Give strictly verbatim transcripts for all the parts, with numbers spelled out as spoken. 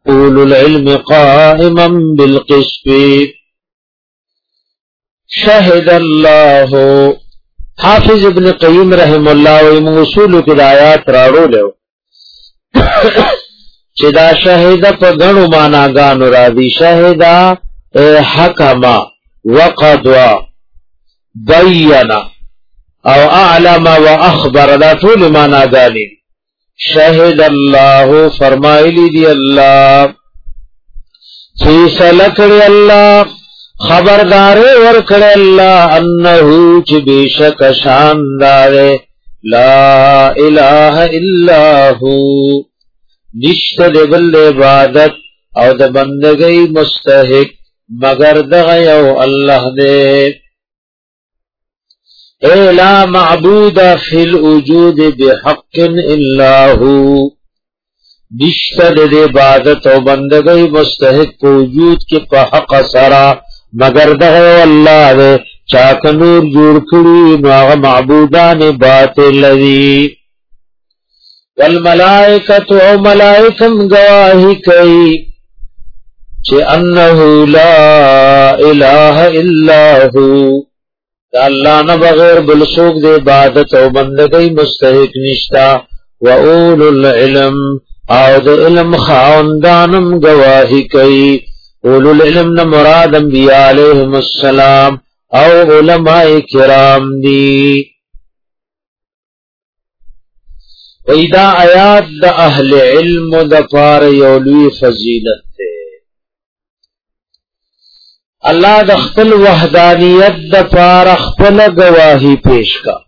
उलुल इल्म काइमम बिलकिस्त शहिदल्लाहु। हाफिज इब्न क़य्यिम रहमहुल्लाह व उसूल की आयात राड़ो लो चिदा शहिदा प गणु माना गानु रादी शहिदा ए हकमा वक़दवा बय्यना औ अअलम व अखबर दा टूल माना गानी। शहिदल्लाहु फरमाइली दी अल्लाह फैसला करे अल्लाह खबरदारे वर करे अल्लाह अन्नहु च बेशक शानदारे ला इलाहा इल्लाहु निश्त दे बल इबादत और द बंदगी मुस्तहिक मगर दगयो अल्लाह दे। ए ला माबूद फिल वजूद बिहक्किन इल्लाहु निश्त दे इबादत और बंदगी मुस्तहिक वजूद के हक सरा मगर दगयो अल्लाह दे। चाक नूर जुड़ करी नाग माबूदान बातिल लदी वल मलाइकत व मलाइकम गवाही कई चे अन्नहु ला इलाहा इल्लाहु अल्लाह न बगैर बुलसूक दे इबादत और बंदगी मुस्तहिक निश्ता व उलुल इल्म और इल्म खानदानम गवाही कई। उलुल इल्म न मुराद अंबिया अलैहिमुस्सलाम और उलमाए किराम दी। इदा आयात द अहले इल्म द पार यौलवी फजीलत थे अल्लाह द खपल वहदानियत द पार खपल गवाही पेश का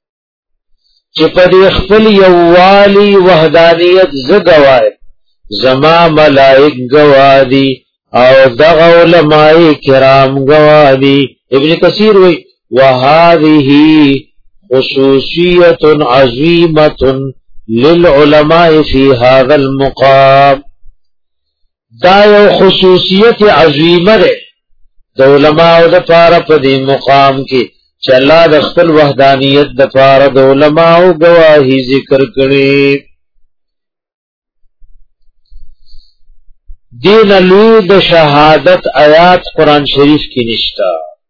चिपदी खपल यवाली वहदानियत ज गवाए जमा मलाइक गवादी और दग उलमाए किराम गवादी। इब्न कसीर हुई वहादिही खुसूसियतुन अज़ीमतुन लिल उलमाए फी हाज़ल मुकाम दायो खुसूसियत अज़ीमत है द उलमाओ द पारा पदी मुकाम की चला दख्तल वहदानियत द पारा द उलमाओ गवाही जिक्र करे। दीन अलूद शहादत आयात कुरान शरीफ की निष्ठा।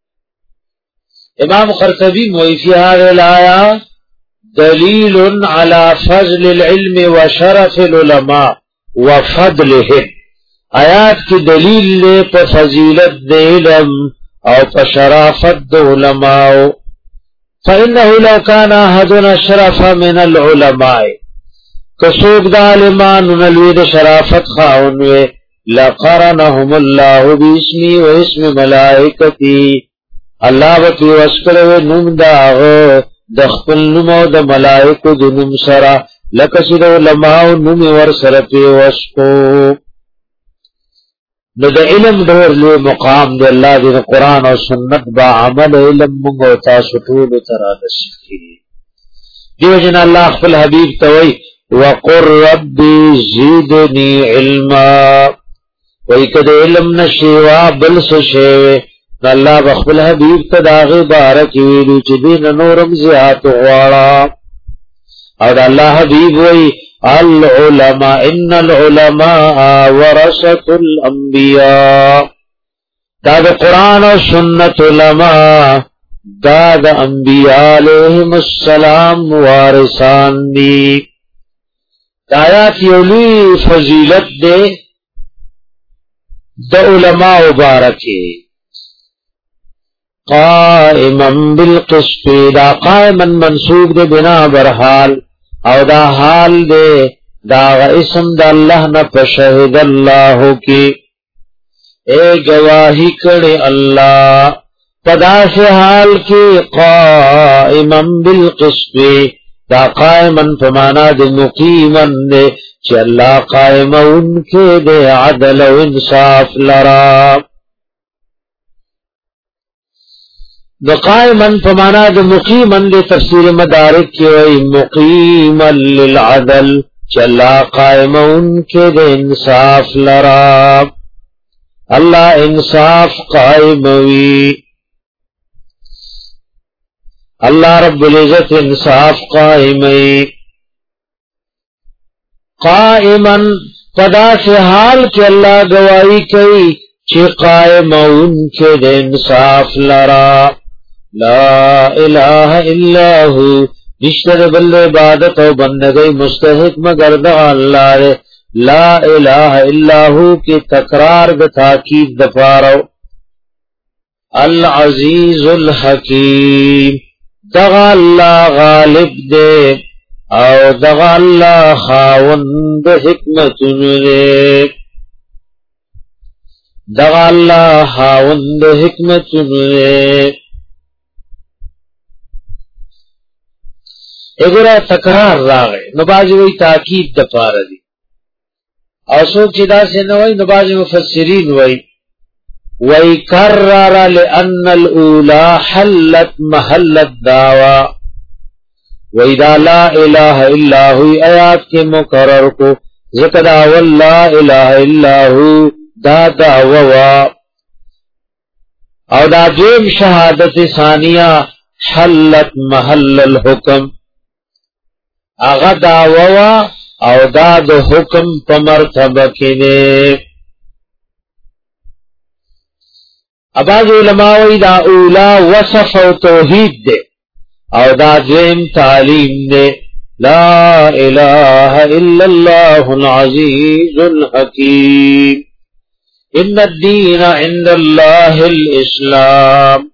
इमाम क़र्तबी मुइफ़िया लाया दलील अला फज़्लिल इल्म व शरफ़िल उलमा व फ़द्लिहिम आयात की दलील ले प फजीलत दे इल्म और प शराफत दे उलमाओ। फ़इन्नहु लौ काना अहदुन अशरफ़ मिनल उलमाए कसोग दा आलिमान उनलवीद शराफत खाउनवे लक़रनहुमुल्लाहु बिस्मी व इस्मि मलाइकती अल्लाह बकी वस्करवे नुम दाग दख्पल नुमो द मलाइको द नुम सरा लकसिद उलमाओ नुम वर सरपे वस्को न द इल्म डोर ले मुकाम दे अल्लाह दिन कुरान और सुन्नत बा अमल इल्म मुंगो तासु टूल तरा नसीब दियो जन अल्लाह खपल हबीब तवई वक़ुर रब्बी ज़िदनी इल्मा वही कदे इल्म न शेवा बल से शेवे न अल्लाह बखबल हबीब तदागे बारक वीलू चिदीन नूरम ज़ियात वाला और अल्लाह हबीब वही अल उलमा इन्नल उलमा वरसतुल अंबिया दाद कुरान और सुन्नत उलमा दाद अंबिया अलैहिमुस्सलाम वारिसान दी। आयात योली फजीलत दे द उलमा मुबारकी काइमन बिलकिस्त दा काइमन मंसूब दे बिना बरहाल और दा हाल दे दा इसम दा अल्लाह न फशहिद अल्लाह की ए गवाही करे अल्लाह पदा से हाल की काइमन बिलकिस्त दा काइमन फमाना दे मुकीमन दे अल्लाह कायम उनके दे अदल व इंसाफ लरा द कायमन फमाना दे मुकीमन दे तफसीर मदारिक के वही मुकीमन लिल अदल अल्लाह कायम उनके दे इंसाफ लरा अल्लाह इंसाफ कायम वी अल्लाह रब्बुल इज्जत इंसाफ कायम काइमन पदा से हाल के अल्लाह गवाही कई चे कायमउन के दे इंसाफ लरा ला इलाहा इल्लाहु निश्चय बल्ले इबादत और बंदगी मुस्तहिक मगर द अल्लाह रे ला इलाहा इल्लाहु की तकरार द ताकीद दफारो अल अजीजुल हकीम दगा अल्लाह गालिब दे और दगा अल्लाह खावंद हिकमतुन दे दगा अल्लाह खावंद हिकमतुन दे। एगोरा तकरार रागे नबाज वही ताकीद दफार दी औसो चिदा से न वही नबाज मुफस्सिरीन वही वही कर्रा ले अन्नल ऊला हल्लत महल्लत दावा वही दा ला इलाहा इल्लाहु आयात के मुकर्रर को जिक्र वल्ला इलाहा इल्लाहु दा दावा और दा जेम शहादत सानिया हल्लत महल्लल हुक्म आगा दावा और दाद हुक्म पमरतब किने। अबाज उलमाई दा उला वसफ और तौहीद दे और दा जेम तालीम दे ला इलाहा इल्लल्लाहुल अजीजुल हकीम इन्न अद्दीन इंदल्लाहिल इस्लाम।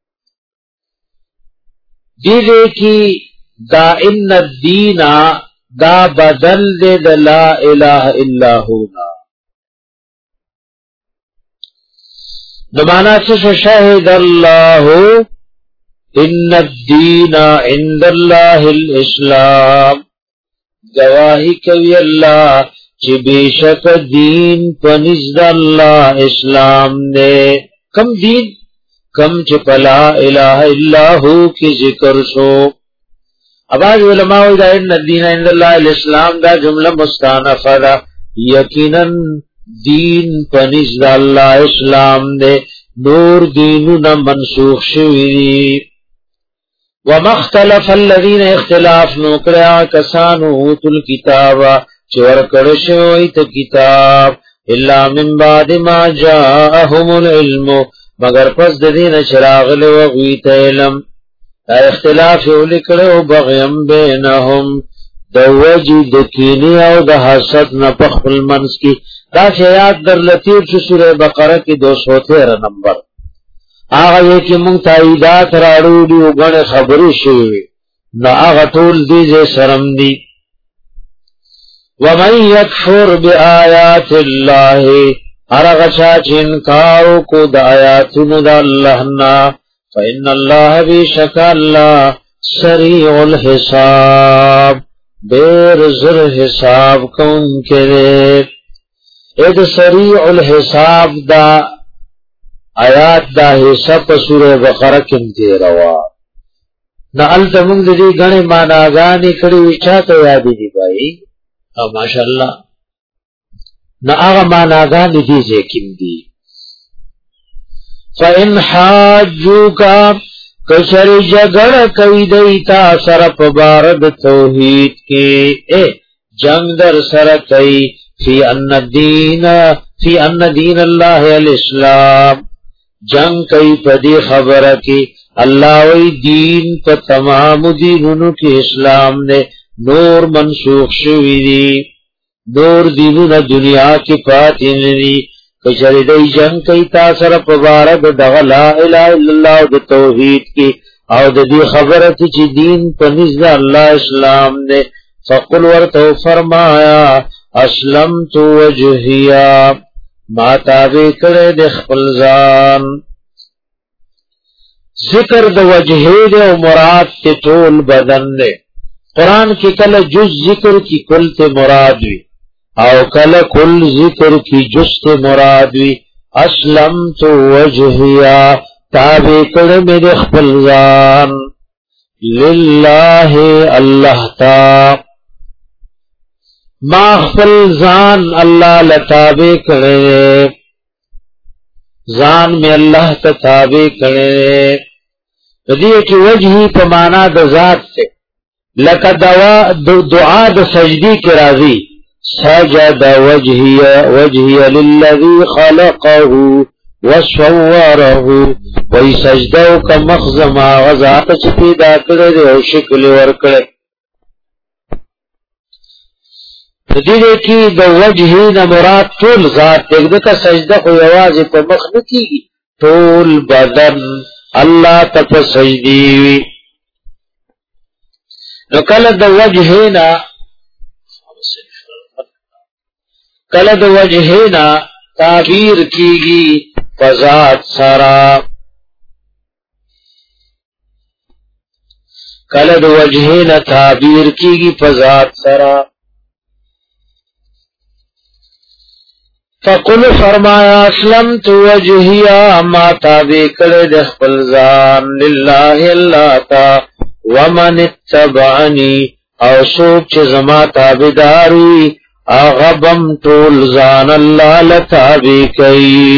दीवे की दा इन्न दीना दा बदल दे द ला इलाहा इल्लाहु ना नमाना से शहीद अल्लाहु इन्न दीना इंदल्लाहिल इस्लाम गवाही कवी अल्लाह कि बेशक दीन पनिज़्द अल्लाह इस्लाम ने कम दीन कम चपला इलाहा इल्लाहु की जिक्र सो। अबाज उलमा दीन इस्लाम दा जुमला मुस्तानफ़ा दा यकीनन दीन पनिज़्द अल्लाह इस्लाम दे नूर दीनु न मनसूख शुवी व मख्तलफ अल्लज़ीन इख्तिलाफ नोकरा कसानु उतुल किताबा चोर करशोई त किताब इल्ला मिन बाद मा जाअहुमुल इल्म मगर पस दीन चरागल वगीत इल्म इख्तिलाफ लिखड़ो बग़यम बेनहुम दवजी दकीनी और द हसद न पखल मनस की दास याद दर लतीफ सूरह बकरा की दो सौ तेरह नंबर आगा ये कि मुंताइदात राड़ूडी उगणे खबरी शुवी न आगा टूल दीजे शरम दी वमन यकफुर बिआयातिल्लाहि अरगचा चिनकारो को द आयातुन द अल्लाह ना फ़इन्नल्लाह बेशक अल्लाह सरीउल हिसाब देर ज़र हिसाब कौन करे। एद सरीउल हिसाब दा आयात दा हिसाब सूरह बकरा किमते रवा न अल तमुंग दी गणे माना गानी कड़ी विचा तो यादी दी भाई अब माशाअल्लाह न आगा माना गानी दीजे किमती फ़इन हाजूका कशरी जगड़ कई दईता सरप बारद तौहीद के ए जंग दर सर कई फी अन्न दीन फी अन्न दीन अल्लाह अल इस्लाम जंग कई पदी खबर की अल्लाह वही दीन प तमाम दीनुनु के इस्लाम ने नूर मनसूख शुवी नूर दीनु न दुनिया की पातिनी कचरी दई जंग कई तासर पबारद दगला इला इल्लल्लाह द तौहीद की और दी खबर थी ची दीन पनिज़्द अल्लाह इस्लाम ने फ़कुल वर्तो फरमाया असलम तो वजहिया माताबे करे दे खपल जान जिक्र द वजहे दे मुराद के तोल बदन ने कुरान की कल जुज जिक्र की कुल ते मुराद हुई और कल कुल जिक्र की जुज ते मुराद हुई असलम तो वजहिया ताबे करे मेरे खपल जान लिल्लाहि अल्लाह ता माखफल जान अल्लाह लताबे करे जान में अल्लाह तताबे करे रदिये की वजही पमाना द जात से लका दवा दुआ द सजदी के राजी سجد وجهي وجهي للذي خلقه وصوره وی سجدو کا مخزما غزات چی پیدا کرده او شکل ورکڑه دیده کی دو وجهین مراد طول ذات دیده کا سجده خو یوازی پا مخ نکیگی طول بدن اللہ تپ سجدیوی نو کل دو وجهینا کل دو وجهینا تعبیر کیگی فذات سرا کلد وجہین تعبیر کیگی فذات سرا فقل فرمایا اسلمت وجہیا ما تابع کلد خپلزان للہ اللہ تا ومن اتبعنی او سوک چه زما تابداری اغبم طول زان اللہ لتابع کئی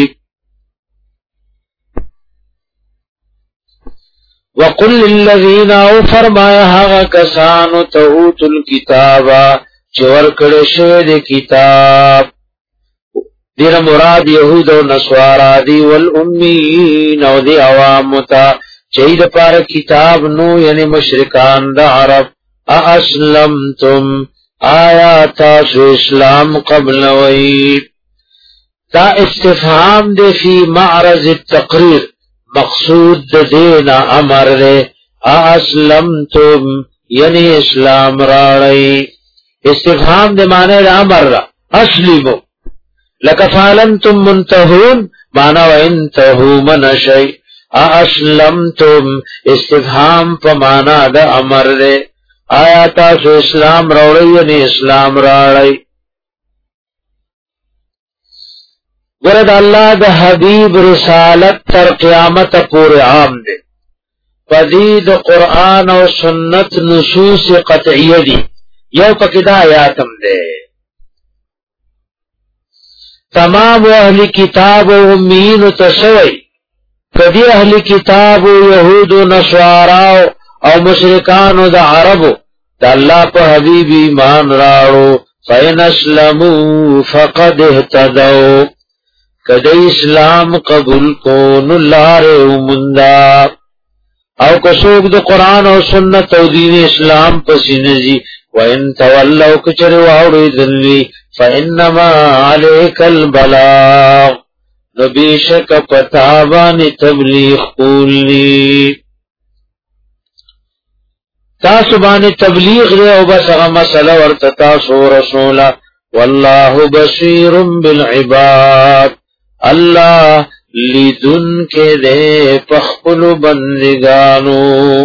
وقل للذین او فرمایا هغه کسانو ته اوتل کتابا چې ورکړل شوی د کتاب دیر مراد یهود او نصارا دی والامین او دی عوام ته چې د پاره کتاب نو یعنی مشرکان د عرب اسلمتم آیات اسلام قبل وی تا استفهام دی فی معرض التقریر مقصود دینا امر دے اسلمتم یعنی اسلام راڑی استفهام دے معنی دا امر را اسلمو لکفالنتم منتہون معنی و انتہو من شئی اسلمتم استفهام پا معنی دا امر دے آیا تاسو اسلام راڑی یعنی اسلام راڑی ورد اللہ دا حبیب رسالت تر قیامت پور عام دے پدید قرآن و سنت نصوص قطعی دی یو پکدا آیاتم دے تمام اہل کتاب و امین تسوئی کدی اہل کتاب و یہود و نصارا او مشرکان و دا عربو دا اللہ پا حبیب ایمان راڑو فین اسلمو فقد احتدو کدی اسلام قبول کو نلار امندا او کسوک دو قرآن و سنت و دین اسلام پسینزی وَإِن تَوَلَّوْا کچر واوڑی دنوی فَإِنَّمَا عَلَيْكَ الْبَلَاغُ نبیشک پتابان تبلیغ قولی تاسو باندې تبلیغ دے او بس اغا مسئلہ ورتتاسو رسولا واللہ بصیر بالعباد اللہ لیدن کے دے پخپل بندگانو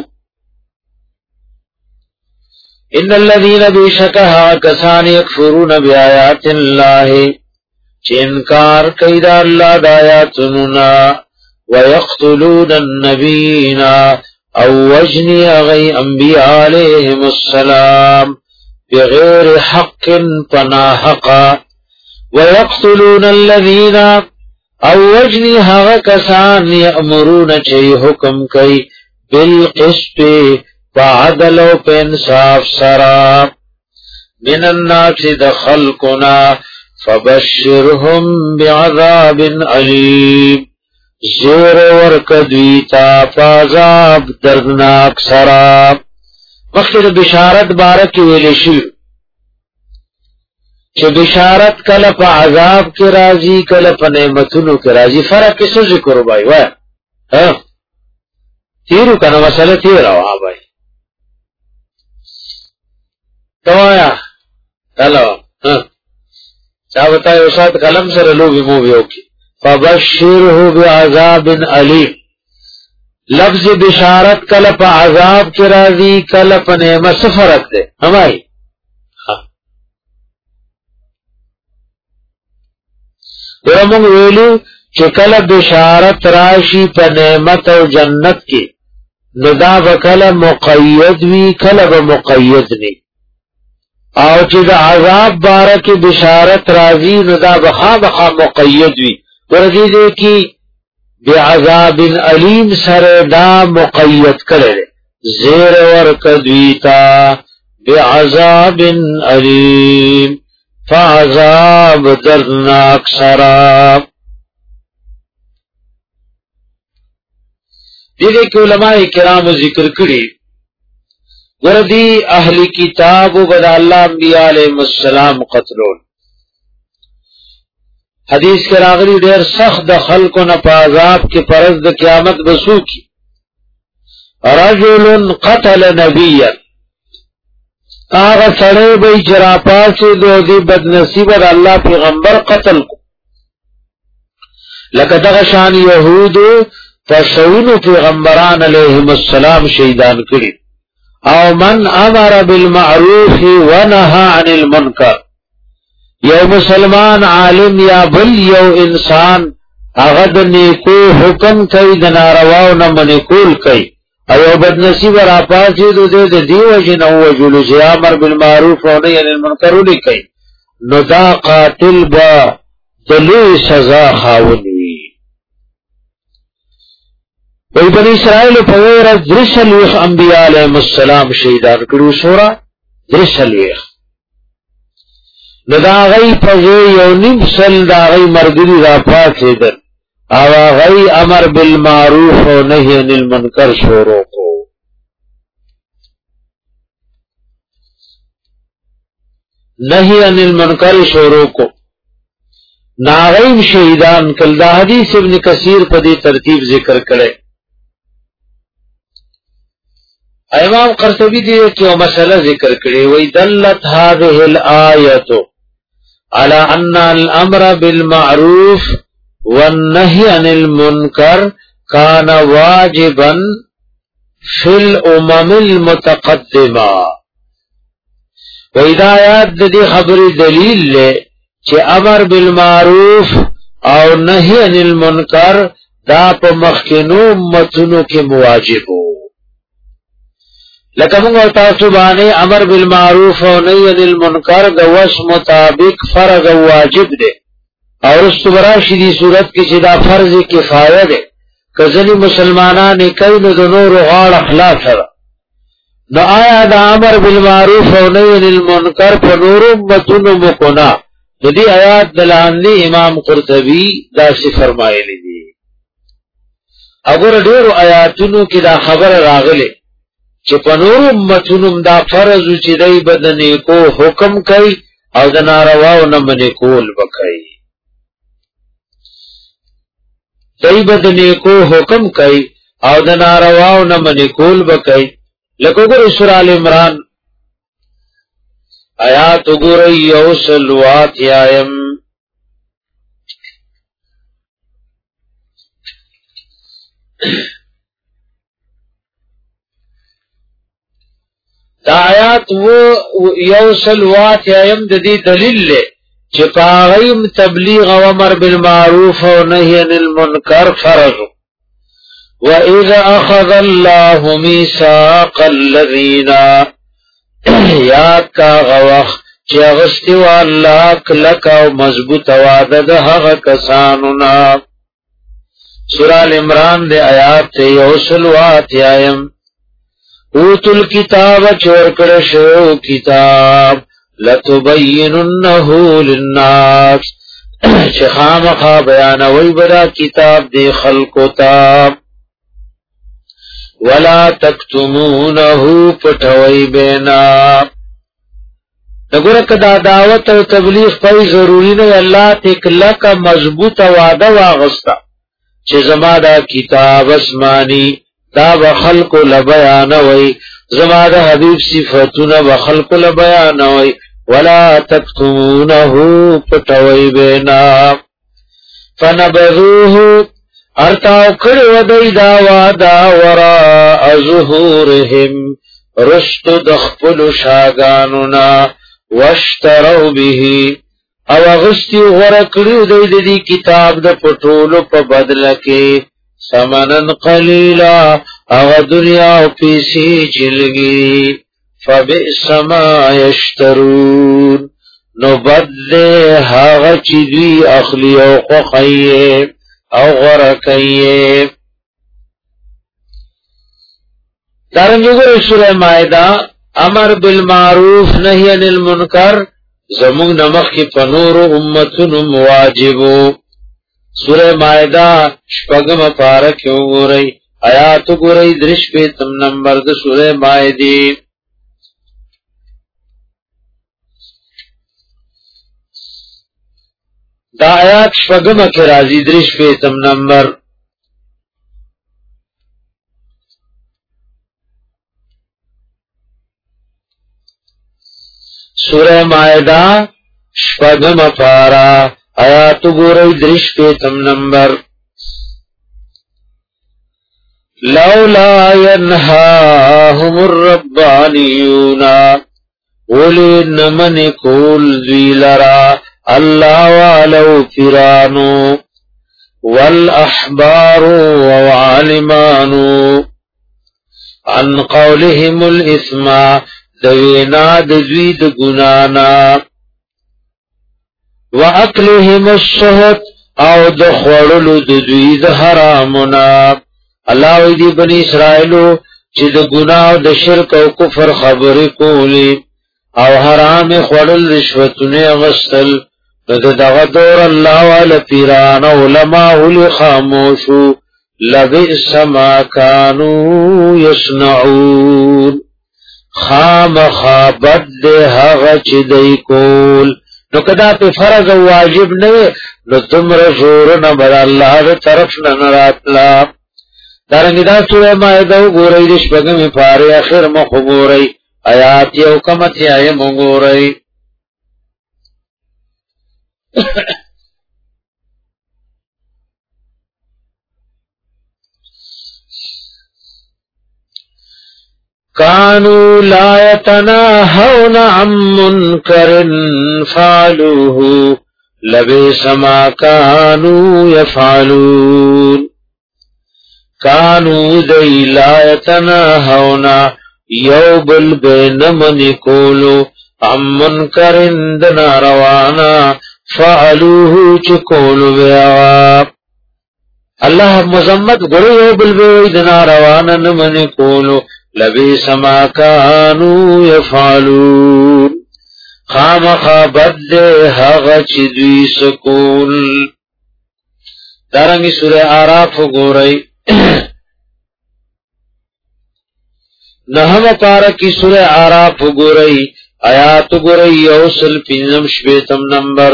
ان الذین بیشکہا کسان یکفرون بیآیات اللہ چی انکار کئیدا اللہ دایاتننا ویقتلون النبیین او وجنی اغی انبیاء علیہم السلام بغیر حق پنا حقا ویقتلون الذین او وجنی حق کسان یأمرون چی حکم کئی بالقسط فعدل و پینصاف سرا من الناس دخلقنا فبشرهم بعذاب علیم زیر ورکدویتا فعذاب دردناک سرا مخیر بشارت بارک ویلشی چه بشارت کل پا عذاب کی رازی کل پا نعمتونو کی رازی فرق کسو ذکر بائی وایا تیرو کنا مسئلہ تیر آوہ بائی توایا تلو چاہ بتائی اسات کلم سر لوبی موبی ہوکی فبشرہو بعذاب علیم لفظ بشارت کل پا عذاب کی رازی کل پا نعمت سفرت دے ہمائی ورمونگ ویلو چکل بشارت راشی پا نعمت و جنت کی ندا بکل مقید وی کل با مقید نی او چې د عذاب باره کې بشارت راځي نو دا بخا بخا مقید وي ورته دي کې بعذاب علیم سره دا مقید کړي زیر ورکدوی تا بعذاب علیم فعذاب دردناک سرا. دیدے کہ علماء کرام ذکر کری وردی اہل کتاب و بدا اللہ انبیاء علیہ السلام قتلون. حدیث کے راغلی دیر سخت خلق و نپازاب کے پرز د قیامت بسو کی. رجل قتل نبیا آغا سڑے بئی چراپا سے دو دی بدنصیب اللہ پیغمبر قتل کو لکہ شان یہود فسون پیغمبران علیہم السلام شہیدان کری. او من امر بالمعروف ونہا عن المنکر یو مسلمان عالم یا بل یو انسان اغد نیکو حکم کئی دنارواو نمنکول کئی ایو بدنصیب را پاسی دو دے دے دیو جنو جلو سے امر بالمعروف و نہی عن المنکر لکی نو دا قاتل با دلوی سزا خاونی. وی بنی اسرائیل پویر درسل ویخ انبیاء علیہ السلام شہیدان کرو سورا درسل ویخ نو دا غی پزے یو نیم سل دا غی مردلی را پاسی در او غی امر بالمعروف و نہی عن المنکر شورو کو. نہی عن المنکر شورو کو ناغیم شہیدان کل. دا حدیث ابن کثیر پدی ترتیب ذکر کرے. امام قرطبی دیئے کہ وہ مسئلہ ذکر کرے وی دلت هذه الآیت على ان الامر بالمعروف والنهي عن المنکر کان واجبا فی الامم المتقدمہ. وی دا آیات دی خبری دلیل لے چھ امر بالمعروف او نهی عن المنکر دا پا مخکنو امتنو کے مواجبو. لکہ منگو تاسو بانے امر بالمعروف و نہی عن المنکر گوش مطابق فرض واجب دے اور اس تبرا شدی صورت کی چدا فرض کفایہ دے کزنی مسلمانان کئی نو دنور غار اخلاف ہے. نو آیا دا امر بالمعروف و نہی عن المنکر پر نور امتن مکنا دی آیات دلانی امام قرطبی دا سی فرمائے لی دی. اگر دیر آیاتنو کی دا خبر راغلے چی پنور امتنم دا فرض چی دی بدنی کو حکم کئی او دا نارواو نمنی کول بکئی. دی بدنی کو حکم کئی او دا نارواو نمنی کول بکئی. لکو گر سورہ عمران آیات گرئی یوسلوات یایم دا آیات وہ یوسلوات یایم دی دلیل لے چپاغیم تبلیغ و امر بالمعروف و نہی عن المنکر فرض. وَإِذَا أَخَذَ اللَّهُ مِيثَاقَ الَّذِينَ یاد کا غوخ چی اغسطی و اللہ کلکا و مضبوط وعدد حق کسانونا. سورہ العمران دے آیات تے یوسلوات یایم اوتو الکتاب چورکڑشو کتاب لتبیننہو للناس چی خامخا بیانوی بدا کتاب دے خلقو تاب ولا تکتمونہو پٹھوئی بینا. نگورک دا دعوت و تبلیغ پای ضروری نہیں اللہ تک لکا مضبوط وعدہ واغستا چی زما دا کتاب اسمانی دا بخلق لبیانوی زما دا حبیب صفتون بخلق لبیانوی ولا تکتمونہو پٹھوئی بینا. فنبذوہو ارتاو کڑو دی دا وادا وراء ظهورهم رشت دخپل شاگانونا واشترو به او اغسطی غرکڑو دی دی کتاب دا پٹولو پا بدلکی سمنن قلیلا اغا دنیا و پیسی چلگی فبئس ما یشترون نو بد دے حاغ چیدوی اخلی او خوخیے او غرکیے. دارنگی گر سورہ مائدہ امر بالمعروف نہی عن المنکر زمون نمخ کی پنور امتن مواجبو سورہ مائدہ شپگم پارک کیوں گو رئی آیات گو رئی درش پیتم نمبر د سورہ مائدی دا آیات شپگم کی رازی درش پیتم نمبر سورہ مائدہ شپگم پارا آیات گورئی درش پیتم نمبر لولا ینہاہم الربانیون ولی نمن کول دویلرا اللہ والو پیرانو والاحبارو وعالمانو عن قولهم الاسما دوینا دوی د گنانا واکلهم السحت او د خړلو د دوی د حرامنا الله وی دی بنی اسرائیلو چې د ګناه او د شرک او کفر خبرې کولی او حرام خړل رشوتونه غسل دغه دور الله والا پیران علماء ول خاموشو لبئس ما كانوا يصنعون خام خابد دے هغه چې دی کول نو کدا په فرض او واجب نه نو تمره زور نه بر الله تر طرف نه راتلا درنګ دا سورہ مائده وګورئ د شپږمې پاره اخر مخ وګورئ آیات یو کمته آیه وګورئ کانوا لا يتناهون عن منکر فعلوه لبئس ما كانوا يفعلون کانوا ذی لا يتناهون یوبل بین من کولو عن منکر دنا روانا فعلوه چکولو بیا اللہ مزمت گرو یوبل بین روانا نمن کولو لبئس ما كانوا يفعلون خامخا بد هغه چې دوی سکول دارنګي سورہ اعراف وګورئ نهم پارا کی سورہ اعراف وګورئ آیات وګورئ یوصل پنځم شپږم نمبر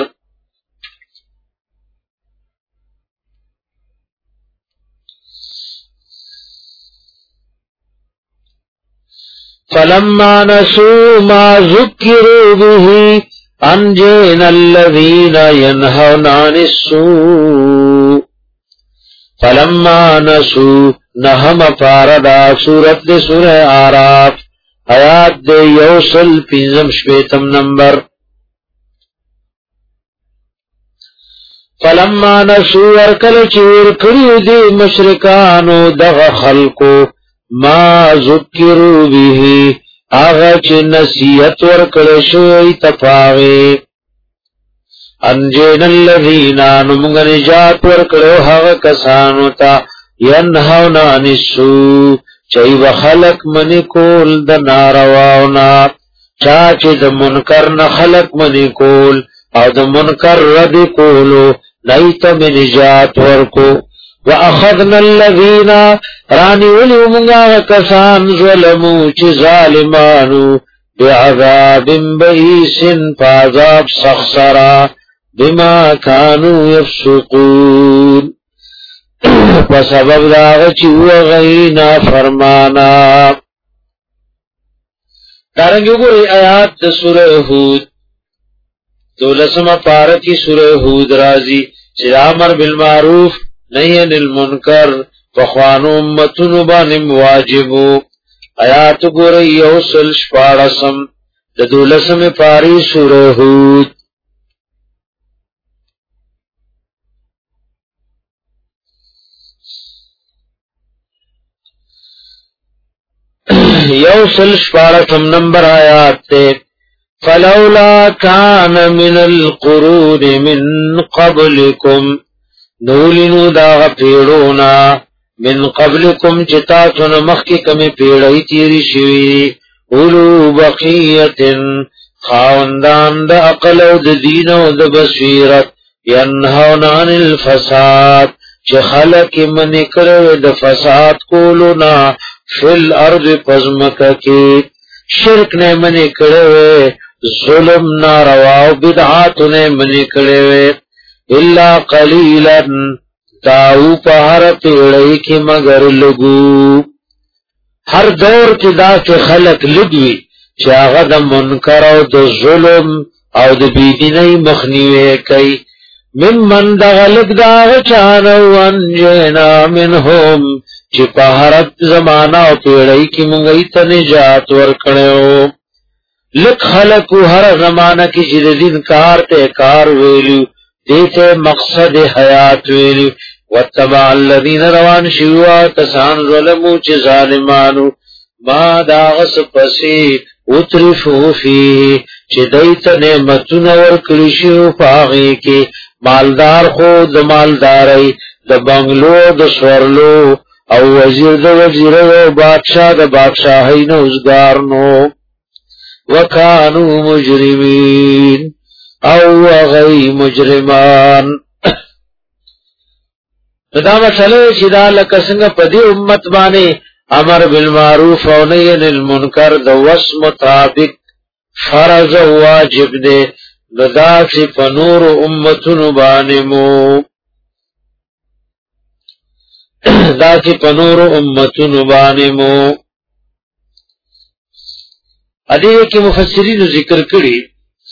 فلما نسوا ما ذكروا به انجينا الذين ينهون عن السوء فلما نسوا نهم پاردا سورت دے سورہ آراف آیات دے یوصل پینزم شپیتم نمبر فلما نسوا ورکل چور کریو دی مشرکانو دغ خلقو ما ذکروا به آغا چه نصیحت ورکل شوی تفاغی انجین الذین نمگ نجات ورکلو حق کسانو تا ینہون عن السوء چای وخلق منی کول د نارواونا چاچه د منکر نه خلق منی کول او د منکر رد کولو نیت من نجات ورکو واخذنا الذين رانی ولی منگا کسان ظلمو چی ظالمانو بعذاب بئیس فعذاب سخسرا بما كانوا يفسقون وسبب داغ چی وغینا فرمانا دارنگی گوری آیات دا سورہ ہود دولسم پارکی سورہ ہود رازی چی امر بالمعروف نہی عن المنکر فخوانو امتنو بانم واجبو آیات گوری یوصل شپارسم دولسم پاری سورہ ہود یوصل شپارسم نمبر آیات تے فلولا کان من القرون من قبلکم نولنو داغ پیڑونا من قبلکم چتاتن مخی کمی پیڑی تیری شوی اولو بقیت خاوندان د عقل او د دین او د بصیرت ینهون عن الفساد چې خلق من کړو د فساد کولونا فل ارض پزمکه کې شرک نه من کړو ظلم ناروا او بدعات نه من کړو الا قليلا داو په هر پیړۍ کې مگر لګو هر دور کې دا چې خلق لګوي چې هغه د منکر او د ظلم او د بيدینۍ مخنیوي کوي ممن دغلق دا چانو انجینا منهم چې په هر زمانہ او پیړۍ کې مونږ ته نجات ورکړو لک خلق هر زمانہ کې چې د دین کار ته کار ویلو دیته مقصد حیات ویلو وتبع الذين روان شوا کسان ظلمو چې ظالمانو ما داغس پسې اترفو فيه چې دیت نعمتونه ورکړي شو پاغي کې مالدار خو د مالداري د بنگلو د سورلو او وزیر د وزیر او بادشاہ د بادشاہي نوزګار نو وکانو مجرمین او غی مجرمان دا مسئله چې دا لکه څنګه په دې امت باندې امر بالمعروف او نهی عن المنکر د وس مطابق فرض او واجب دی لدا چې په نور امتونو باندې مو دا چې په نور امتونو باندې مو ا دې کې مفسرین ذکر کړي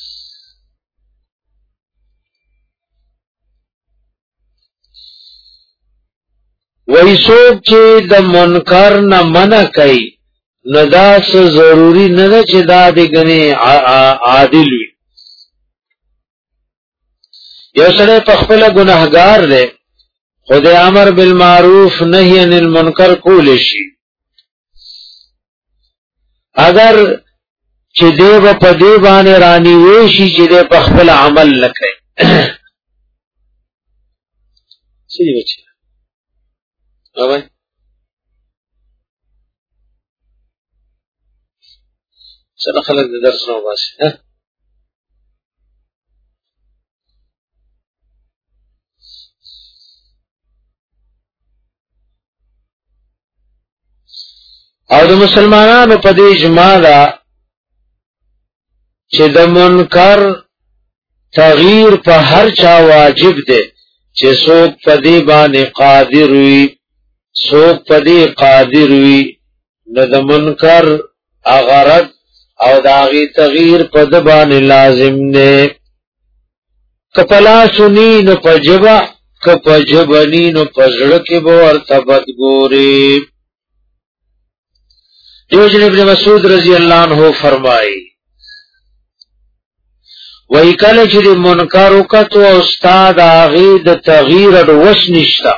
وی سوک چې د منکر نه منع کوي نو دا څه ضروری نه ده چې دا دې غني عادل وي یو سره په خپل ګناهګار دی خدای امر بالمعروف نهی عن المنکر کول شي اگر چې دې په دې باندې رانی وي شي چې دې په خپل عمل لکړي سړي بچي اوبای څنګه خلک د درس نو باسي ها او د مسلمانانو په دې اجماع ده چې د منکر تغییر په هر چا واجب ده چې څوک په دې باندې قادر وي څوک په دې قادر وي نو د منکر اغرض او داغي تغییر په د باندې لازم نه کپلا سنی نو پجبا کپجبنی نو پزړه کې به ورته بدګوري دیوژن ابن مسعود رضی اللہ عنہ فرمائی وی کله چې منکر وکړو استاد هغه د تغییر او وس نشتا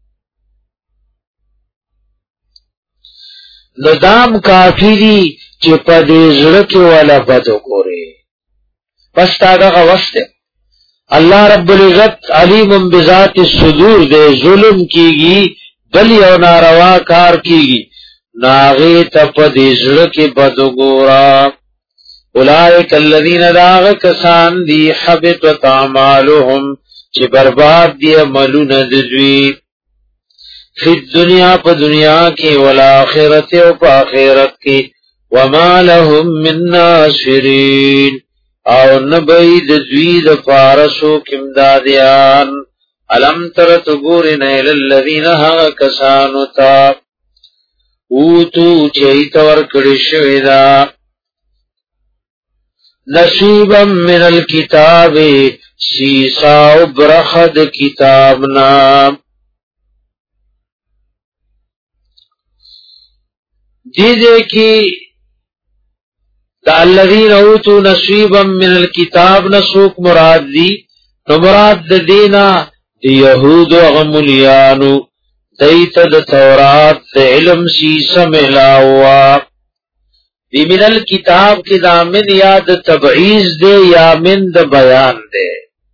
ندام کافی دی چې په دې زړه کې ولا بد وګوري بس تا دا غوسته الله رب العزت علیم بذات الصدور دې ظلم کیږي بل یو ناروا کار کیږي ناغی تپ دې زړه کې بد وګورا اولئک الذین داغ کسان دی حبطت اعمالهم چې برباد دی عملونه دوی فی الدنیا په دنیا کې والآخرت او په آخرت کې وما لهم من ناصرین او نبید دوی د فارسو کمدادیان علم تر تګورن الی الذین ها کسانو تا اوتو چیت ور کړي شوی دا نصیبا من الكتاب سیسا او برخد کتابنا دیدے کی دا الذین اوتو نصیبا من الكتاب نسوک مراد دی نو مراد دینا دی یهود و غمولیانو دیت دا تورات دا علم سیسا ملاوا دی من الكتاب کی دا من یا دا تبعیز دے یا من دا بیان دے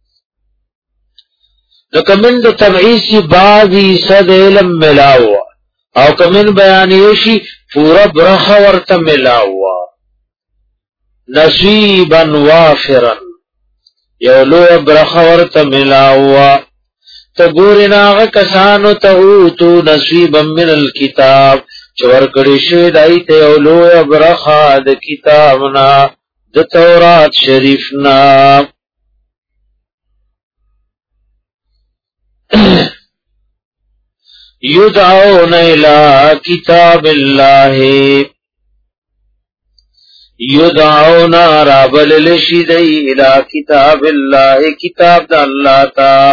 نو کمن دا تبعیز سی بعضی صد علم ملاوا او کمن بیانیشی پورا برخ ورطا ملاوا نصیبا وافرا یو لوی برخه ورته ملاوا تګورې ناغه کسانو ته اوتو نصیبا من الكتاب چور کړي شوی دای ته یو لوی برخه د کتابنا د تورات شریفنا یدعون الى کتاب الله یدعون رابل لشدی الى کتاب اللہ کتاب دا اللہ تا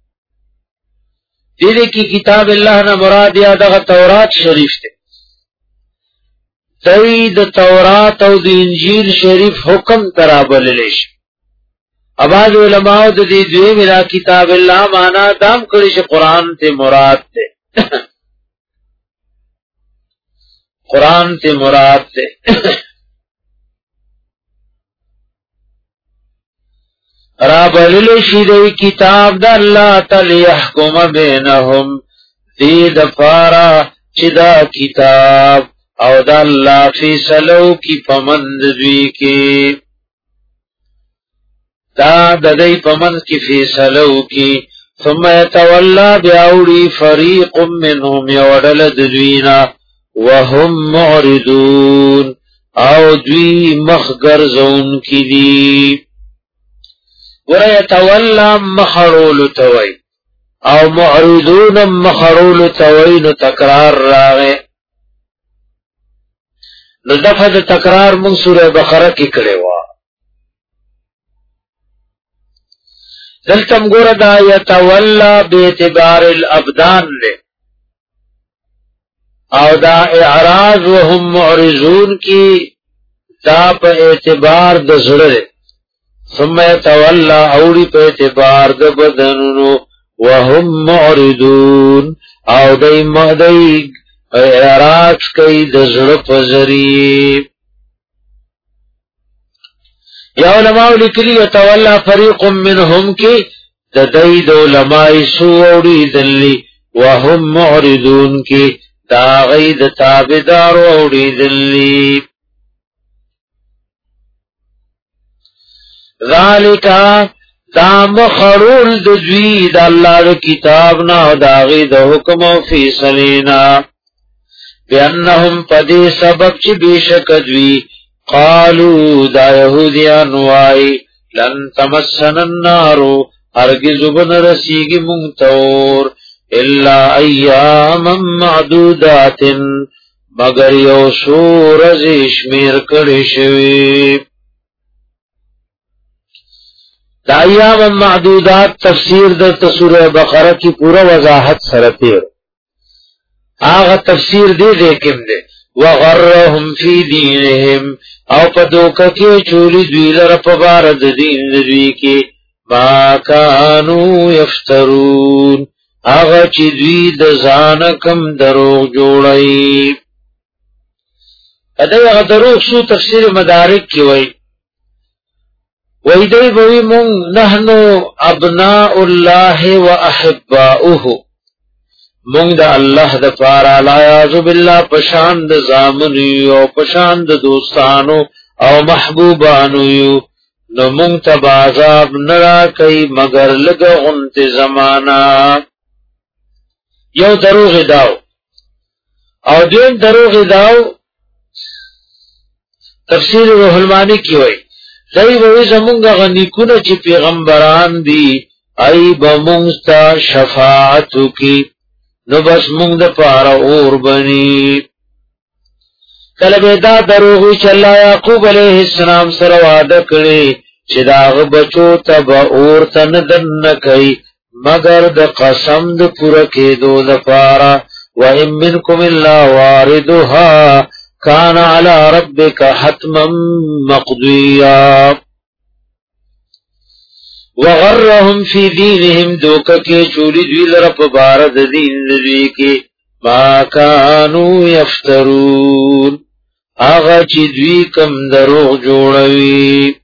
دیدے کی کتاب اللہ نا مراد یا دا تورات شریف تے دی دا تورات او دا انجیل شریف حکم ترابل لش اباز علماء دا دی دوی ملا کتاب اللہ مانا دام کرش قرآن تے مراد تے قرآن تے مراد تے رابلل شیدی کتاب دا اللہ تعالی یحکم بینہم دید پارا چدا کتاب او دا اللہ فیصلو کی پمند دوی کی دا ددی پمند کی فیصلو کی ثم یتولا بیاوری فریق منهم یوڑل دوینا وهم معرضون او دوی مخگر زون کی دی وَيَتَوَلَّى مَخَرُولُ تَوَيْ او معرضون مخرول توي نو تکرار راغې نو دغه د تکرار مون سوره بقره کې کړي وا دلته موږ دا يتولى باعتبار الابدان له او دا اعراض وهم معرضون کی دا په اعتبار د زړه ثم يتولى اوړي په اعتبار د بدنونو وهم معرضون او دای مهدی اعراض کوي د زړه په ذریعہ یا علماء لیکلي يتولى فريق منهم کی د دای د علماء سو اوړي دلی وهم معرضون کی دا غید تابعدار اوړي دلی ذالکا دا مخرول د دوی د الله د کتاب نه او دا غي د حکم او فیصلینا بانهم پدې سبب چې بشک دوی قالو دا يهوديان وای لن تمسن النار هرگز بن رسیږي مونږ تور الا ایام معدودات مگر یو سورز شمیر کړي شوی دا ایام معدودات تفسیر د سورہ بقرہ کی پورا وضاحت سره تیر هغه تفسیر دی لیکن دی وغرهم فی دینهم او په دوکه کې چولی دوی لره په بار د دین دوی کې ما کانوا یفترون هغه چې دوی د ځان کم دروغ جوړي اته هغه دروغ شو تفسیر مدارک کې وایي ویدی بوی مون نحنو ابناء الله و احباؤه مون دا اللہ دا پارا لایازو باللہ پشاند زامنیو او پشاند دوستانو او محبوبانو یو نو مون تب عذاب نرا کئی مگر لگا غنت زمانا یو دروغ داو او دین دروغ داو تفسیر روح المانی کی ہوئی دای وې زمونږ غنیکونه چې پیغمبران دي ای بمونستا شفاعت کی نو بس مونږ د پاره اور بني کله به دا دروغ چې الله یعقوب علیه السلام سره وعده کړی چې دا بچو ته به اور تن دن کوي مگر د قسم د پوره کېدو لپاره و ان منکم الا واردها کان علی ربک حتما مقضیا وغرهم فی دینهم دوکه کې چولی دوی لره په بار د دین دوی کې ما کانوا یفترون هغه چې دوی کم دروغ جوړوي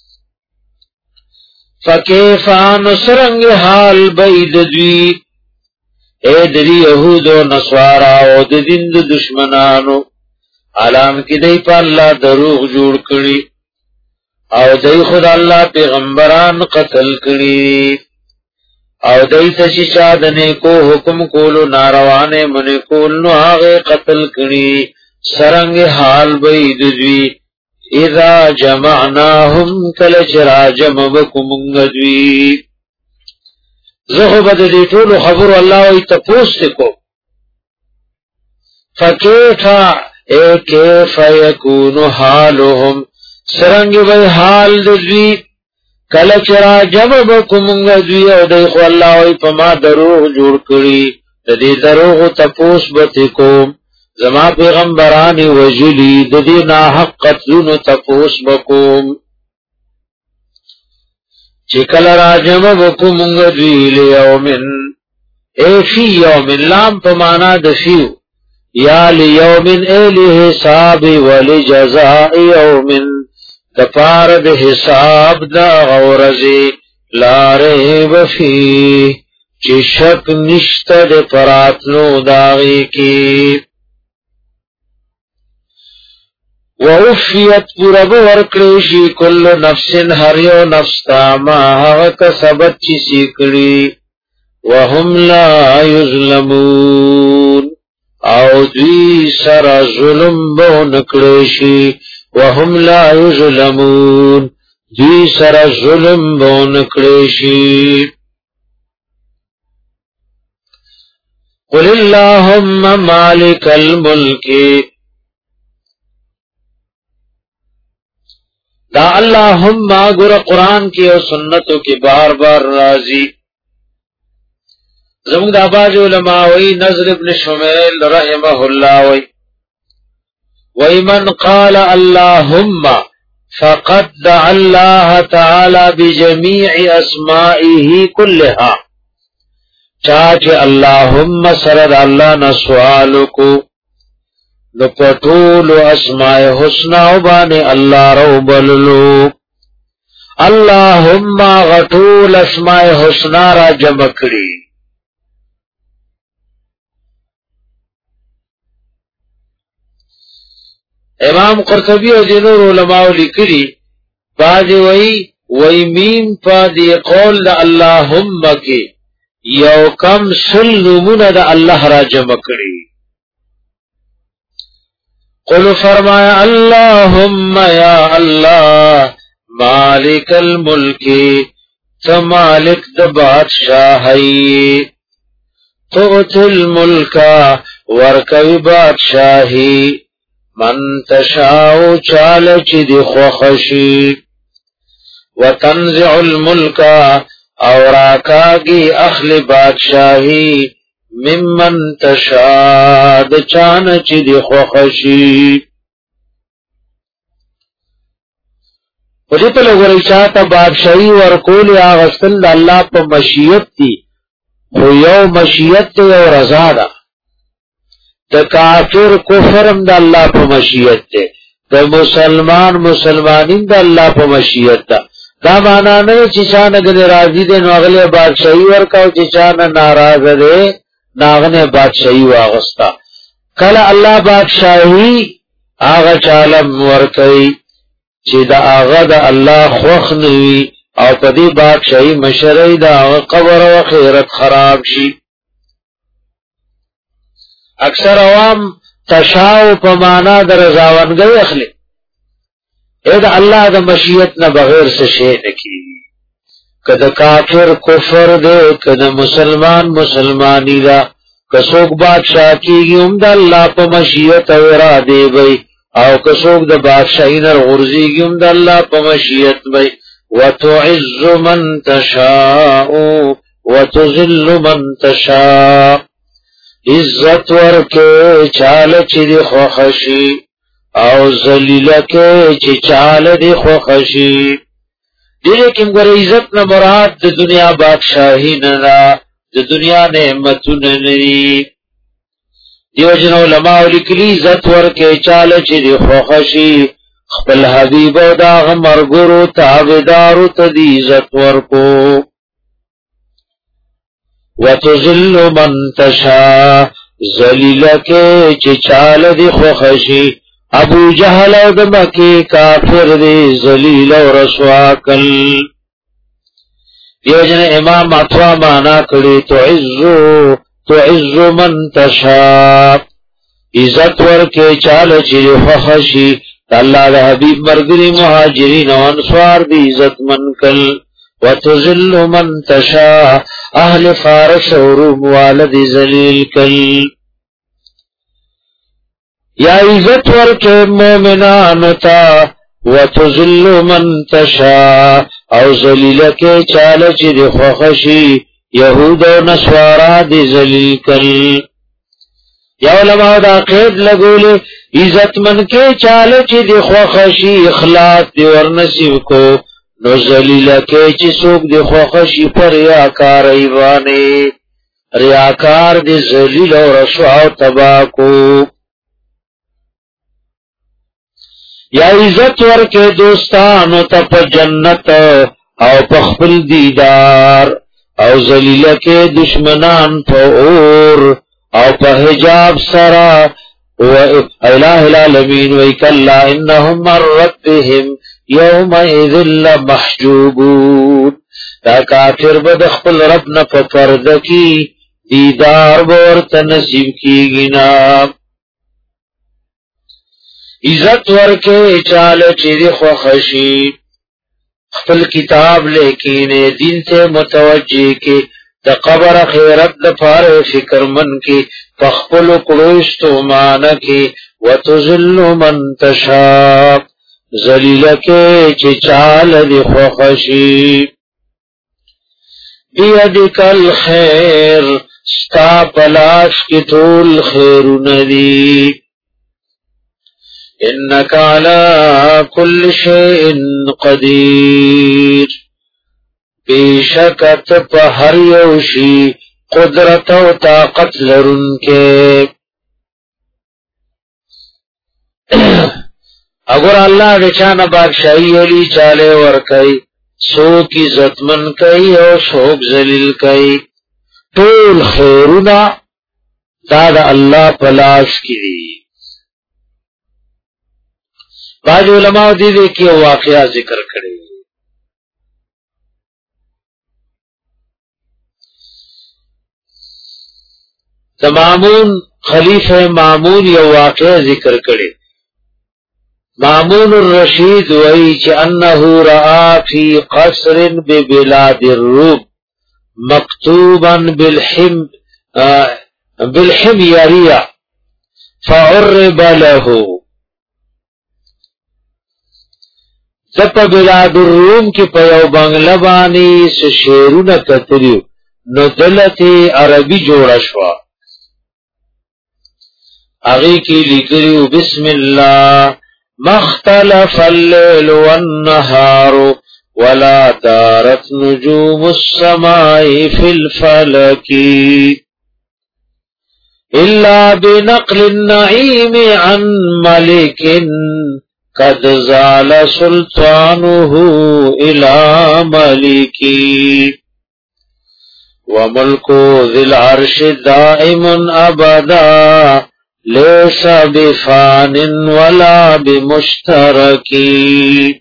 فکیف نصرنگ حال بید دوی اے دری یهود و نصارا او د دین د دشمنانو علام کی دی پا اللہ دروغ جوڑ کری او دای خود الله پیغمبران قتل کړي او دای ته چې چا د نیکو حکم کولو ناروانه من کول نو هغه قتل کړي سرنګ حال به دوی اذا جمعناهم کل جراجم بکمنگدوی زخو بد دی طول خبر اللہ وی تپوس کو فکیفا اے کیفا یکون حالهم سرنگ بی حال دوی کل جراجم بکمنگدوی او دیخو اللہ وی پما دروغ جوڑ کری دی دروغ تپوس بتکوم زما پیغمبرانی وجلی ددی ناحق قتلون تپوس بکوم چکل راجم بکوم انگدوی لیومن اے فی یومن لام پمانا دفیو یا لیومن اے لحساب ولی جزاء یومن دپارد حساب دا غورزی لارے بفی چی شک نشت د پراتنو داغی کی وَوَفِّيَتْ پُرَبُ وَرْكْلِشِ كُلُّ نَفْسٍ هَرْ يَوْ نَفْسْ تَامَا كَسَبَتْ چِسِي کړي وَهُمْ لَا يُظْلَمُونَ او دوی سر ظلم بون کړي وَهُمْ لَا يُظْلَمُونَ دوی سر ظلم بون کړي قُلِ اللَّهُمَّ مَالِكَ الْمُلْكِ دا اللہم گر قرآن کی اور سنتوں کی بار بار راضی زمون دا باج علماء وی نظر ابن شمیل رحمہ اللہ وی وی من قال اللہم فقد دع اللہ تعالی بجمیع اسمائه کلها چاچے اللہم سرد اللہ نسوالو کو نو پټول اسماء حسنا وبانه الله رو بللو اللهم غټول اسماء حسنا را جمع کړي امام قرطبی او جنور علماء لیکلي باج وای وای میم په دی قول د اللهم کې یو کم سلمونه د الله را جمع کړي قل فرمایا اللہم یا اللہ مالک الملک تو مالک د بادشاہی تؤتی الملکا ورکوی بادشاہی من تشاو چالچ دی خوخشی وتنزع الملکا اوراکاگی اخل بادشاہی ممن تشاد چانچ دی خوخشی وجه لوګری چاته بادشاہي ورکول اغسل الله په مشیت دی خو یو مشیت او رضا ده د کافر کفرم د الله په مشیت ده د مسلمان مسلمانین د الله په مشیت ده دا معنا نه چې چانه د راضی دي نو اغله بادشاہي ورکاو چې چانه ناراض ده ناغنه بادشاہي واغستا کله الله بادشاہي هغه چالم ورکي چې دا هغه د الله خوښ نوي او په دې بادشاہي مشرۍ دا قبر او خیرت خراب شي اکثر عوام تشاو په معنا د رضاوندګۍ اخلي اې دا الله د مشیت نه بغیر څه شي نه کیږي کده کافر کفر دے کده مسلمان مسلمانی دا کسوک بادشاہ کیگی ام دا اللہ پا مشیت او ارادے بی او کسوک دا بادشاہی نر غرزیگی ام دا اللہ پا مشیت بی وَتُعِزُّ مَن تَشَاءُ وَتُذِلُّ مَن تَشَاءُ عزت ورکے چال چی دی خوخشی او ذلیلکے چی چال دی خوخشی لیکن گر عزت نہ مراد د دنیا بادشاہی نہ د دنیا نعمتون نری دیو جن علماء لیکلی عزت ورکے چال چی دی خوخشی خپل حبیب او دا مرګرو تابعدارو ته دی عزت ورکو وتذل من تشاء ذلیلکه چی چال دی خوخشی ابو جہل او د مکی کافر دی ذلیل او رسوا کل دیو جن امام اتوا مانا کړي تعزو تعزو من تشاء عزت ورکه چاله چې خوشي الله د حبيب مرګري مهاجرین او انصار دی عزت من کل وتذل من تشاء اهل فارس او روم والد ذلیل کل یا عزت ورکه مومنانو تا وتذل من تشاء او ذلیل کې چاله چې خوشي یهود او نصارا دی ذلیل کل یا علماء دا قید لګولې عزت من کې چاله چې دی خوشي اخلاص دی ورنصیب کو نو ذلیل کې چې څوک دی خوشي پر ریاکار ایوانه ریاکار دی ذلیل او رسوا او تبا کو یا عزت ورکه دوستانو ته په جنت او په خپل دیدار او ذلیل کې دشمنان په اور او په حجاب سرا و الہ العالمین و کلا انهم من ربهم یومئذ لمحجوبون دا کافر به خپل رب نه په پرده کې دیدار ورته نصیب کیږي نه عزت ورکه چاله چې خوشي خپل کتاب لیکینه دین ته متوجه کې د قبر خیرت د پاره فکر من کې خپل کړوستو مان کې وتذل من تشاء ذلیل کې چې چاله دی خوشي بیدک الخير ستا پلاش کې ټول خیرونه دي انك على كل شيء قدير بیشکت په هر یو شی قدرت او طاقت لرونکې اگر الله د چانه بادشاہي علی چاله ور کوي څوک عزتمن کوي او څوک ذلیل کوي ټول خیرونه دا د الله په لاس کې دي بعض علماء دې دې کې واقعا ذکر کړي د مامون خلیفہ مامون یو واقعا ذکر کړي مامون الرشید وایي چې انه رأى في قصر ببلاد الروم مكتوبا بالحم بالحميرية فعرب له دپ بلاد الروم کی پیو بنگله بانی سشیرون کتریو نو دلتی عربی جوڑا شوا اغی کی لکریو بسم اللہ مختلف اللیل والنهار ولا دارت نجوم السماء في الفلك الا بنقل النعيم عن ملك قد زال سلطانه الى ملکی وملک ذی العرش دائم ابدا لیس بفان ولا بمشترکی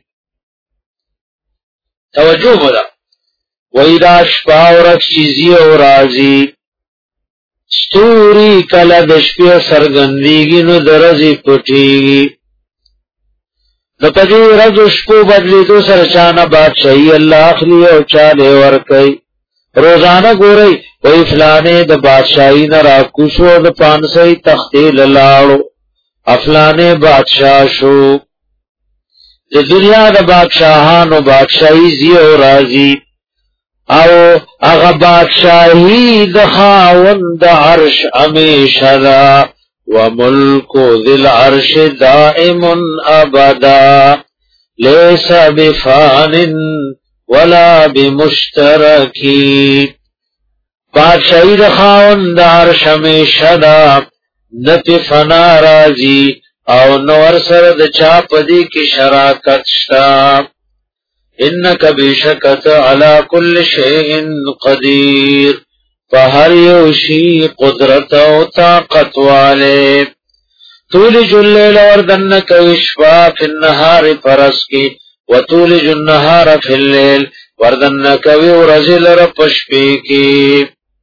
توجہ بدا ویدا شپا ورک چیزی و رازی ستوری کلا دشپی سرگندیگی نو درزی پٹیگی نو پدی رضو شپو بدلی دو سر چانا بادشاہی اللہ اخلی او چالے ورکی روزانہ گو رئی وی فلانے دا بادشاہی نرا کسو دا پانسائی تختی للاڑو افلانے بادشاہ شو دا دنیا دا بادشاہان و بادشاہی زی او رازی او اغا بادشاہی دا خاون دا عرش امیشہ دا وملک ذی العرش دائم ابدا لیس بفان ولا بمشترکی بادشاہی دا خاون دا عرش ہمیشہ دا نپی فنا رازی او نور سر دا چاپ دی کی شراکت شتا انکا بیشکت علا کل شیئن قدیر فہر یوشی قدرت و طاقت والے تولج اللیل وردن کوشفا فی النهار پرس کی وتولج النهار فی اللیل وردن کوي ورځ لره پشپې کې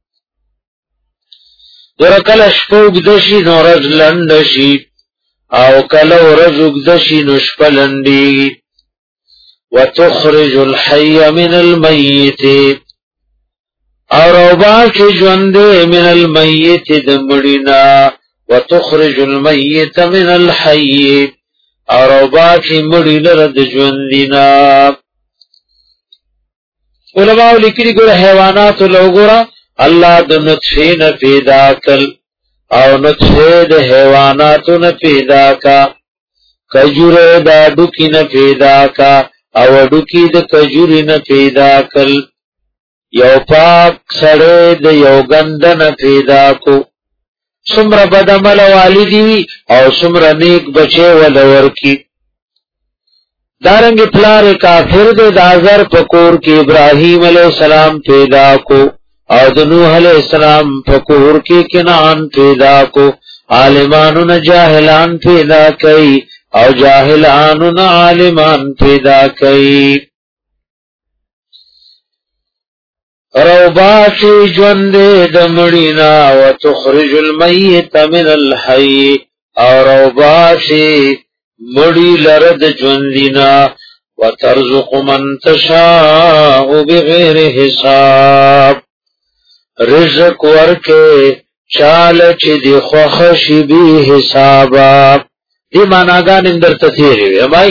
در کله شپه اوږده شي نو ورځ لنډه شي او کله ورځ اوږده شي نو شپه لنډېږي وتخرج الحي من الميت او روباکی ژوندې من الميت د مړینا وتخرج الميت من الحي او روباکی مړی لره د ژوندینا علماء لیکلي ګوره حیوانات لوګورا الله د نطفه نه پیدا کړ او نطفه د حیواناتو نه پیدا کا کجوره دا ډوکی نه پیدا کا او ډوکی د کجوري نه پیدا کړ یو پاک سره د یو غند نه پیدا کو څومره بدعمل والدی او څومره نیک بچي ولور کی دارنګ پلار کافر د دازر پکور کې ابراهیم علیہ السلام پیدا کو او د نوح علیہ السلام پکور کې کنعان پیدا کو عالمانو نه جاهلان پیدا کړي او جاهلانو نه عالمان پیدا کړي روباکی ژوندې د مړینا وتخرج المیت من الحی او روباکی مړی لره د ژوندینا وترزق من تشاء بغیر حساب رزق ورکه چاله چې دی خوښ شي به حسابا دې معناګان درته تیری وای بھائی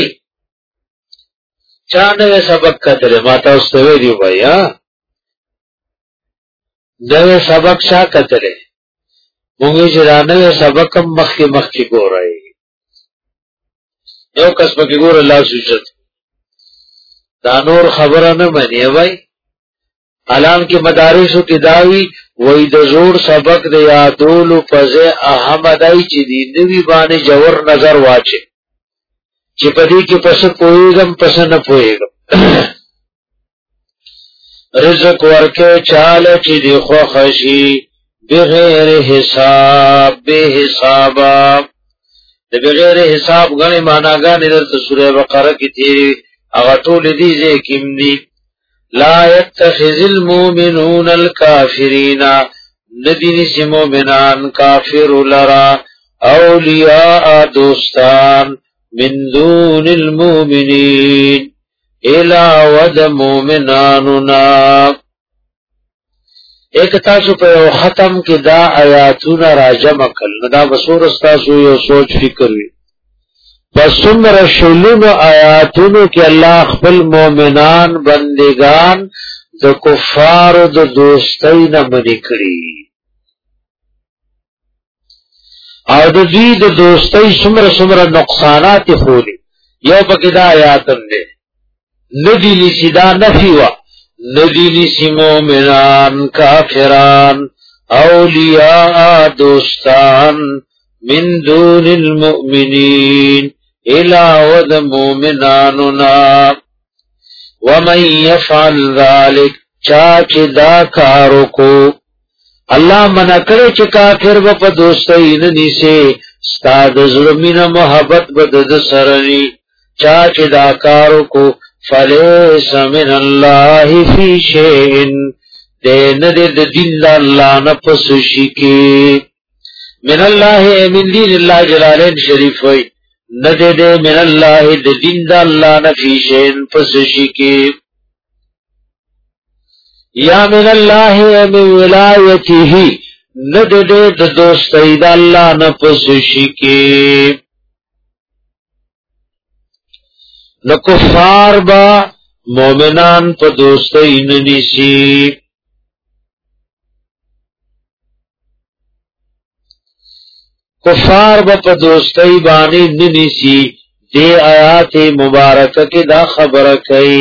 چانه سبق کتره ما تاسو ته ویلو بھائی ها نوې سبق شا کتره مونږ چې دا نوې سبق مخکې مخکې ګورای یو کس پکې ګور الله سوچت دا نور خبره نه مانی وای علام کې مدارسو کې داوی وای د زور سبق د یادولو فزه احمدای چې دی نوی باندې جوور نظر واچي چې پدې کې پس پویګم پس نه پویګم رزق ورکه چاله چې دی خو خشي بغیر حساب به حسابا د بغیر حساب غني معناګانې درته سوره بقره کې تیری هغه ټول دي چې دي لا يتخذ المؤمنون الكافرين ندین سی مومنان کافر لرا اولیاء دوستان من دون المؤمنین الى ود مومناننا ایک تاسو په ختم کې دا آیاتونه راجمع کړل دا بصور تاسو یو سوچ فکر وي بس عمر شلونو آیاتونو کې الله خپل مومنان بندگان د کفار د دوستۍ نه منې کړی او د دې د دوستۍ څومره څومره نقصانات خولي یو پکې دا آیات نه ندی لسیدا نفی وا ندی لسی مومنان کافران اولیاء دوستان من دون المؤمنین الى ود مومناننا ومن يفعل ذلك چاچ دا کارو کو الله منا کړي چې کافر و په دوستۍ نه نیسه ستاد ظلمینه محبت بد د سرني چاچ دا کارو کو فلیس من الله فی شیء دین دې د دین الله نه پس شي کې من الله من دین الله جلالین شریف وای نه دې من الله د دین د الله نه فی شیء پس شي کې یا من الله من ولایته نه دې د دوستۍ د الله نه پس شي کې نو کفار با مومنان په دوستۍ نه نیسی کفار با په دوستۍ باندې نه نیسی دې آیات مبارکه کې دا خبره کوي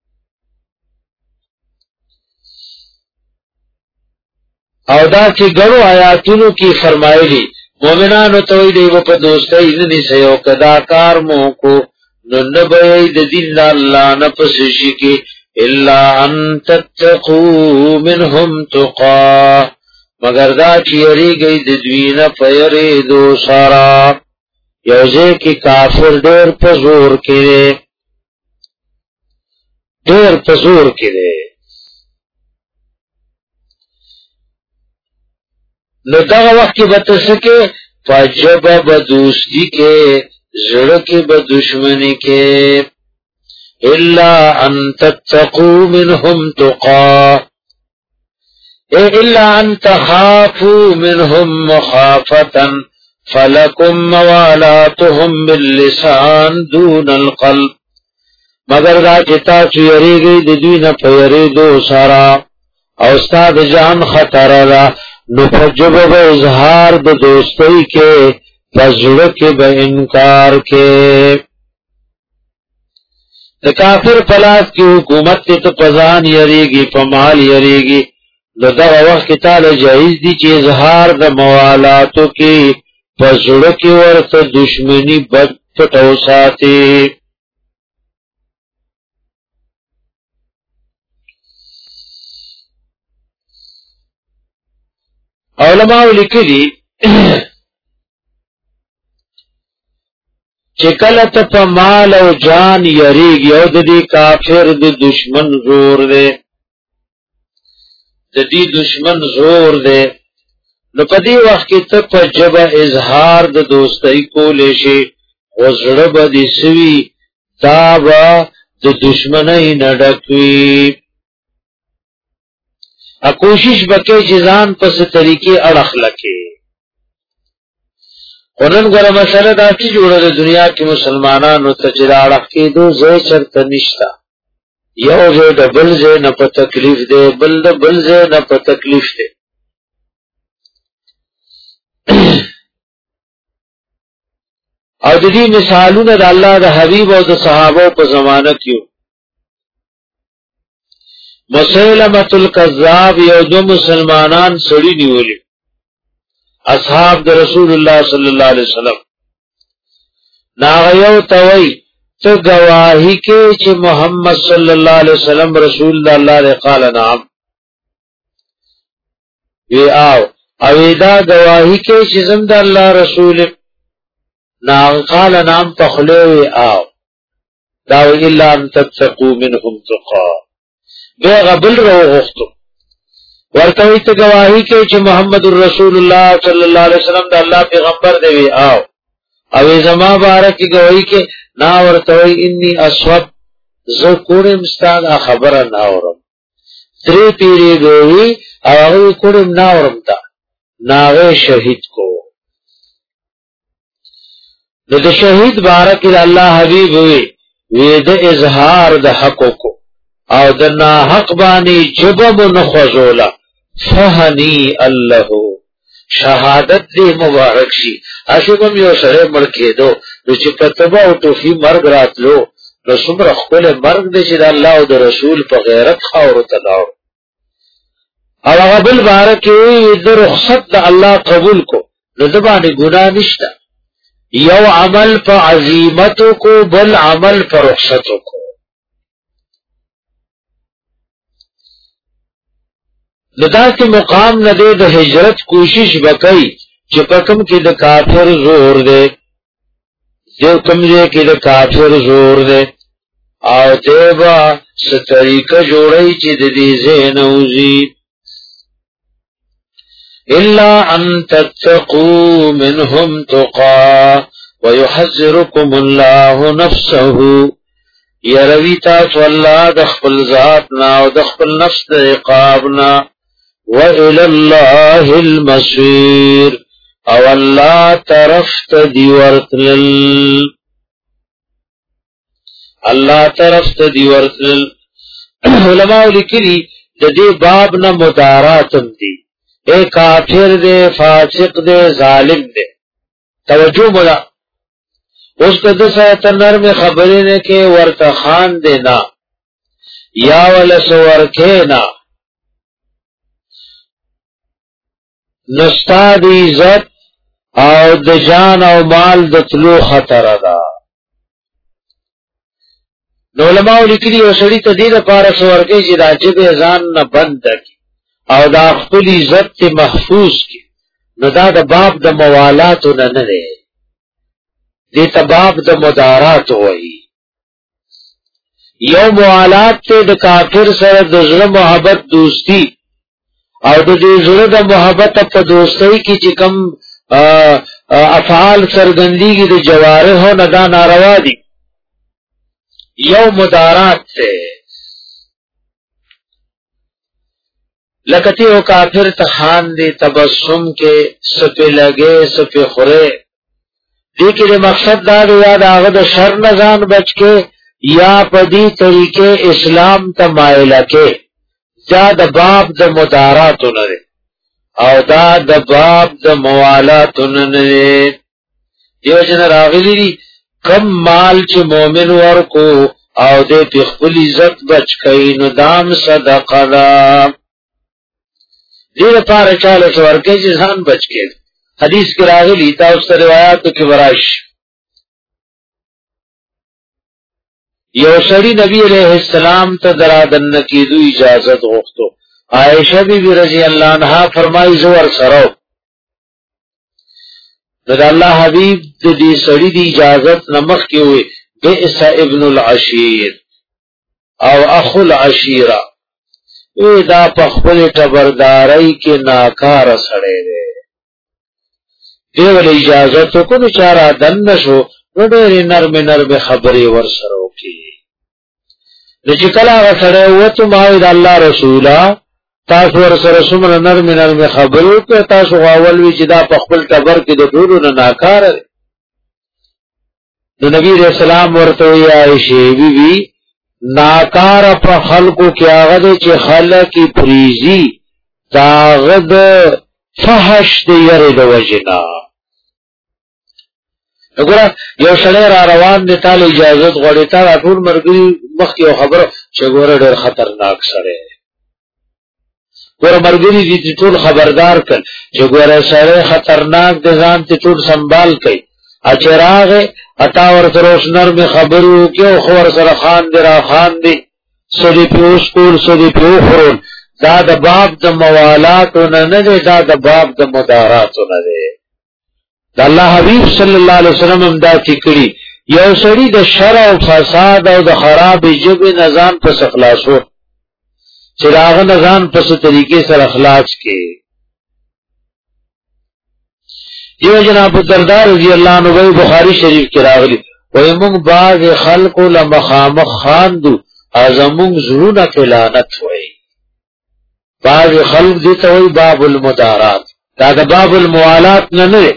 او دا چې ګڼو آیاتونو کې فرمایلی مومنانو ته دې په دوستۍ نه نیسی او کدا کار مو کو نو نبئی د دین الله نه پس شي کې الا ان تتقوا منهم تقا مگر دا چې یریږي د دوی نه پیری دو سارا یوځه کې کافر ډېر په زور کې دی ډېر په زور کې دی نو دغه وخت کې به ته څه کې فجبه به دوستی کې زړه کې به دشمنی کې الا ان تتقوا منهم تقا الا ان تخافوا منهم مخافة فلكم موالاتهم باللسان دون القلب مگر دا چتا چې یریږي د دوی نه په یریدو سره او استاد جان خطر را نو فجبه به اظهار د دوستی کې فزړه کې به انکار کې د کافر پلاس کی حکومت ته پزان یریږي په مال یریږي نو دا وخت کې تعالی جایز دي چې اظهار د موالاتو کې فزړه کې ورته دشمنی بد پټو ساتي علماء لیکلي چې کله ته په مال او جان یریږي او د دې کافر د دشمن زور دی د دې دشمن زور دی نو په دې وخت کې ته په جبه اظهار د دوستۍ کولې شي او زړه به دې سوي دا به د دشمنۍ نه ډکوي ا کوشش وکړي چې ځان په څه طریقې اړخ لکې قرآن غره مسله دا چې جوړه د دنیا کې مسلمانانو ته چې اړخ کې دو زې چرته نشتا یو زې د بل زې نه په تکلیف دی بل د بل زې نه په تکلیف دی او د دې مثالونه د الله د حبيب او د صحابه په زمانه کې مسیلمۃ الکذاب یو دو مسلمانان سړی نیولې اصحاب د رسول الله صلی الله علیه وسلم ناغیو توي ته گواہی کې چې محمد صلی الله علیه وسلم رسول الله دې قال نعم وی آو او دا گواہی کې چې زم د الله رسول نا قال نعم تخلوی آو دا الا ان تتقوا منهم تقا بے غبل رو غفتو ورتوی ته گواہی کې چې محمد رسول الله صلی الله علیه وسلم د الله پیغمبر دی آو او زما بارک گواہی کې نا ورتوی انی اسوب زه کورم ستاد خبره نه اورم تری پیری دوی او هغه کورم نه اورم تا ناغه شهید کو نو د شهید بارک الله حبیب وی وی د اظهار د حق کو او د نا حق باندې جبب نخوزولا فهنی الله شهادت دې مبارک شي اشوبم یو سره مړ کېدو چې کتبه او توفی مرګ راتلو نو څومره خپل مرګ دې چې د الله او د رسول په غیرت خاور تلاو او هغه بل بارک وی د رخصت د الله قبول کو نو د باندې ګناه نشته یو عمل په عظمت کو بل عمل پر رخصت کو لداسې مقام نه دی د هجرت کوشش وکړي چې په کوم کې د کافر زور دی جو کوم کې د کافر زور دی او دیبا ستریکه جوړی چې د دې زینوزی الا ان تتقوا منهم تقا ويحذركم الله نفسه يروي تاسو الله د خپل ذات نا او د خپل نفس د عقاب نا وإلى الله المصير او الله طرف ته دی ورتل الله طرف ته دی ورتل علماء لیکلي د دې باب نه مداراتم دي اے کافر دے فاسق دے ظالم دے توجہ مولا اس کو دس ایت نرم خبریں نے کہ ورته خان دینا یا ول سور کھینا نستاد عزت او د جان او مال د تلو خطر ادا نو علماء لیکلي او سړی ته دې لپاره سور کې چې راځي به ځان نه بند کی او دا خپل عزت ته محفوظ کی نو دا د باب د موالات نه نه دی دی تباب د مدارات ہوئی یو موالات تے د کافر سره د زړه محبت دوستی او د دې زړه د محبت په دوستۍ کې چې کوم افعال سرګندېږي د جوارحو نه دا ناروا دي یو مدارات تے لکتی او کافر تخان دی تبسم کے سپے لگے سپے خورے دیکھ دے مقصد دا دے یاد آغا دا شر نزان بچ کے یا پدی طریقے اسلام تمائلہ کے دا دا باب دا مداراتو نرے او دا دا باب دا موالاتو نرے دیو جن راغلی دی کم مال چی مومن ورکو او دے پی خپل عزت بچ کئی ندام صدقہ دا دیر پار چالے سورکے جزان بچ کے حدیث کی راغلی تا اس روایاتو کی براش یو سڑی نبی علیہ السلام تا درادن کی دو اجازت غفتو عائشہ بی بی رضی اللہ عنہ فرمائی زور سرو ند اللہ حبیب دی سڑی دی اجازت نمخ کی ہوئی بئس ابن العشیر او اخو العشیرہ اے دا پخپل ٹبردارائی کے ناکار سڑے دے دیول اجازتو کنو چارا دن نشو نڈیری نرم نرم خبری ورسرو کی نچکل آغا سڑے وطو ماوید اللہ رسولا تاسو ورسر سمن نرم نرم خبرو که تاسو غاولوی چی دا پخپل ٹبر کی دو دولو ناکار دے نو نبی علیہ السلام ورطوی آئیشی بی بی ناکار پا خلقو کی آغد چی خلقی پریزی داغد فحش دی یرد وجنا نگورا یو سڑے را روان دی تال اجازت غوڑی تا را طول مرگری مخی و خبر چی گورا دیر خطرناک سڑے گورا مرگری دی تی طول خبردار کن چی گورا سڑے خطرناک دی زان تی طول سنبال کئی اچی راغے اتاور سروس نرم خبرو کیو خور سر خان دی را خان دی سدی پیو سکول سدی پیو خورون دا دا باب دا موالاتو نندے دا دا باب دا مداراتو نندے دا اللہ حبیب صلی اللہ علیہ وسلم ام دا تکڑی یو سڑی دا شرع و فساد او دا خراب جب نظام پس اخلاصو چراغ نظام پس طریقے سر اخلاص کے دیو جناب الدرداء رضی اللہ عنہ وی بخاری شریف کی راغلی وی منگ باز خلقو لمخامخ خاندو ازمونگ ضرون فلانت ہوئی باز خلق دیتا ہوئی باب المدارات دا دا باب الموالات ننرے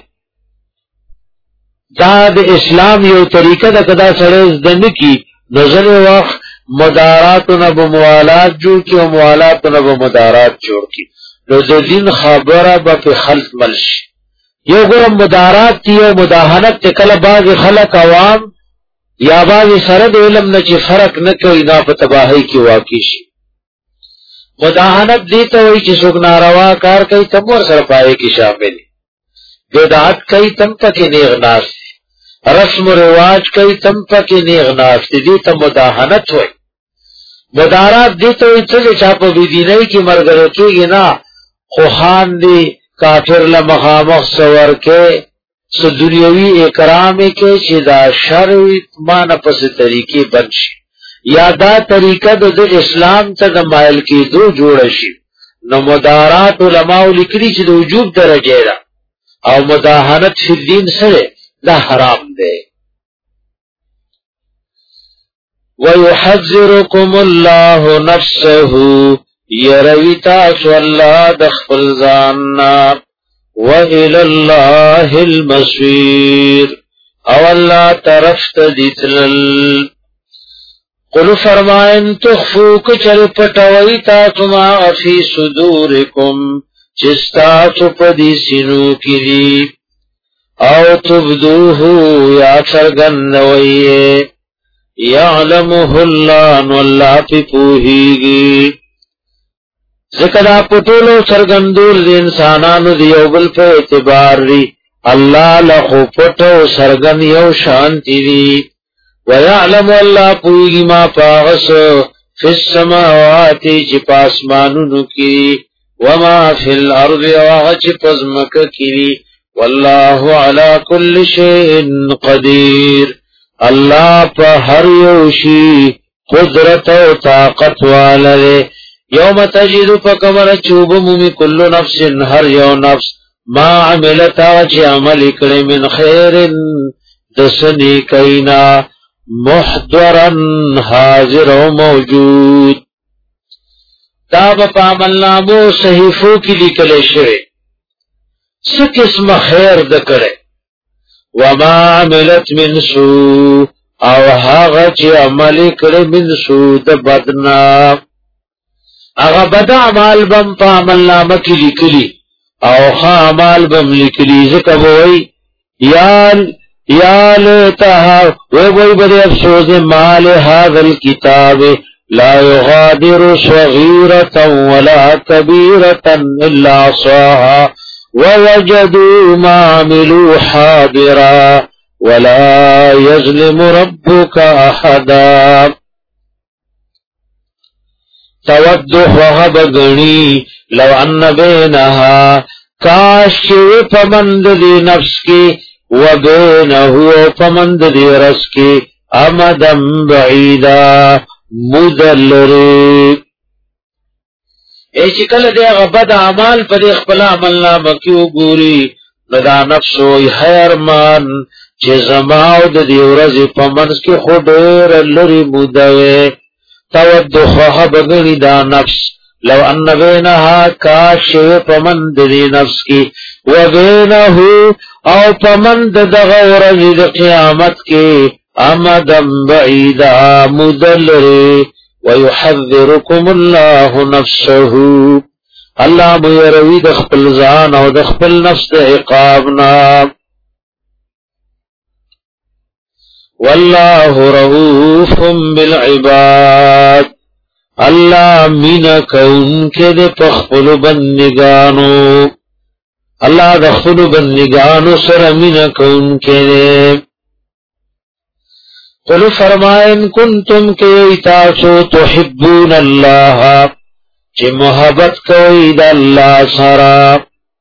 دا دا اسلام یو طریقہ دا کدا سڑیز دنکی نظر وقت مداراتو نبو موالات جوڑ کی و موالاتو نبو مدارات جوڑ کی نو دا دین خبرہ با پی خلق ملشی یو گرم مدارات تی و مداحنت تی کل باز خلق عوام یا باز سرد علم نچی فرق نکوی نا پا تباہی کی واقعی شی مداحنت دیتا ہوئی چی سوک ناروا کار کئی تم ور سر پائے کی شاملی بدعت کئی تم پکی نیغ ناس دی رسم و رواج کئی تم پکی نیغ ناس دی دیتا مداحنت ہوئی مدارات دیتا ہوئی چلی چاپا بیدینائی کی مرگرکی گی نا خوخان دی کافر لمخامخ سور کے سو دنیاوی اکرامی کے چی دا شرعی مانا پس طریقی بنشی یا دا طریقہ دا, دا اسلام تا دا مائل کی دو جوڑشی نو مدارات علماء لکری چی دا وجوب درجے دا او مداحنت فی الدین سرے دا حرام دے وَيُحَذِّرُكُمُ اللَّهُ نَفْسَهُ یروی تاسو اللہ دخل زاننا وَإِلَى اللَّهِ الْمَصِيرُ او اللہ طرف تدیتلل قل فرمائن تخفو کچل پٹوئی تاسو ما فی صدورکم چستاسو پدی سنو کی دی او تبدوہو یا سرگنوئیے یعلمہ اللہ نو اللہ پی پوہیگی ذکر آپ طولو سرگندول دی انسانانو دیو بل پہ اعتبار دی اللہ لخو پٹو سرگن یو شانتی دی ویعلم اللہ پویگی ما پاغس فی السماواتی چی پاسمانونو کی وما فی الارض واغ چی پزمک کی والله على كل شيء قدير الله په هر یو شی قدرت او طاقت والے. یوم تجد فکمر چوب مومی کل نفس هر یو نفس ما عملتا چی عمل کړي من خیر دسنی کینا محضرا حاضر و موجود. دا په عمل نامو صحیفو کې لیکل شوی څه قسم خیر د کړي وما عملت من سوء او هغه چې عمل کړي من سوء د بدنا هغه بد اعمال بم په عمل نامه کې لیکلي او ښه اعمال بم لیکلي ځکه وای یا یا لتها وای وای بده افسوس مال هذا الكتاب لا يغادر صغيرة ولا كبيرة إلا أحصاها ووجدوا ما عملوا حاضرا ولا يظلم ربك أحدا. تود وهب غني لو ان بينها کاش پمند دی نفس کی وبينه پمند دی رس کی امدم بعیدا مدلری. اے چکل دے غبد اعمال پر خپل عمل نامه کې وګوري لدا نفس وي حیرمان چې زماو د دې ورځې په منځ کې خډور لري مودوي. تود خو بغنی دا نفس لو ان بینها کاش پمند دی نفس کی وبینه او پمند دغه ورځې د قیامت کې امدم بعیدا مدلری. ويحذركم الله نفسه الله ميروي د خپل ځان او د خپل نفس د عقابنا. والله رؤوف بالعباد الله مینا کون کې د خپل بندگانو الله د خپل بندگانو سره مینا کون کې. قل فرمائن کنتم کی تاسو تحبون اللہ چی محبت کوئی دا اللہ سرا.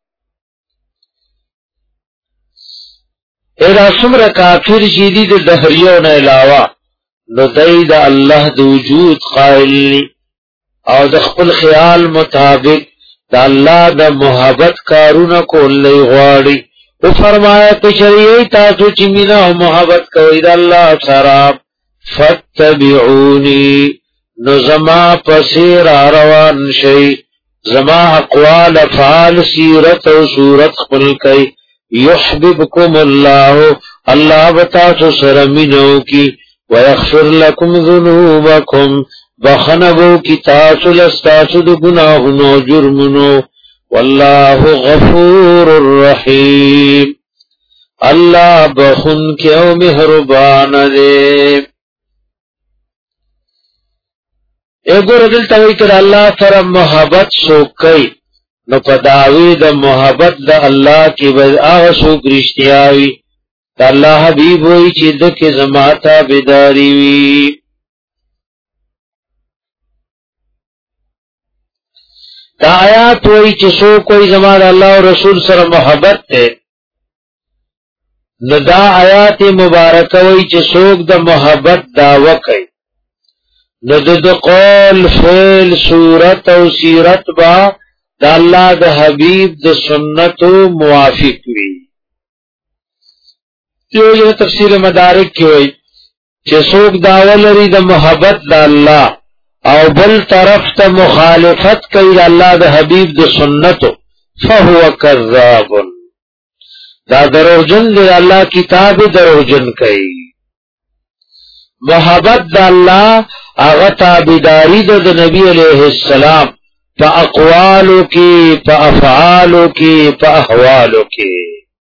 ایرا سمر کافر جیدی دا دہریون علاوہ نو دی دا اللہ دا وجود قائل او دا خپل خیال مطابق دا اللہ دا محبت کارون کو اللہ غواری. او فرمایا کچریئی تاسو چی مینا و محبت کوئی دا اللہ سرا فتبعونی نو زما پسیر آروان شئی زما اقوال افعال سیرت و صورت خپل کئی یحببکم اللہ اللہ بتاسو سرمینو کی ویغفر لکم ذنوبکم بخنبو کی تاسو لستاسو دو گناہنو جرمنو واللہ غفور الرحیم اللہ بخن کیو مہربان دے. اگو ردل تاوی کر اللہ سر محبت سوکی نو پداوی دا محبت دا اللہ کی بز آغا سوک رشتیاوی دا اللہ حبیب ہوئی چی دک زماتا بیداری وی. دا آیات ہوئی چی سو کوئی زمان اللہ و رسول سر محبت تے نو دا آیات مبارک ہوئی چی سوک دا محبت دعوی کئی نو دا دا قول فعل صورت و سیرت با دا اللہ دا حبیب دا سنت و موافق وی. جو یہ تفسیر مدارک کی ہوئی چی سوک دعوی لری دا محبت دا اللہ او بل طرف تا مخالفت کئی اللہ دا حبیب دا سنتو فہو کذاب دا دروجن دا اللہ کتاب دروجن کئی. محبت دا اللہ آغا تابداری دا دا نبی علیہ السلام پا اقوالو کی پا افعالو کی پا احوالو کی.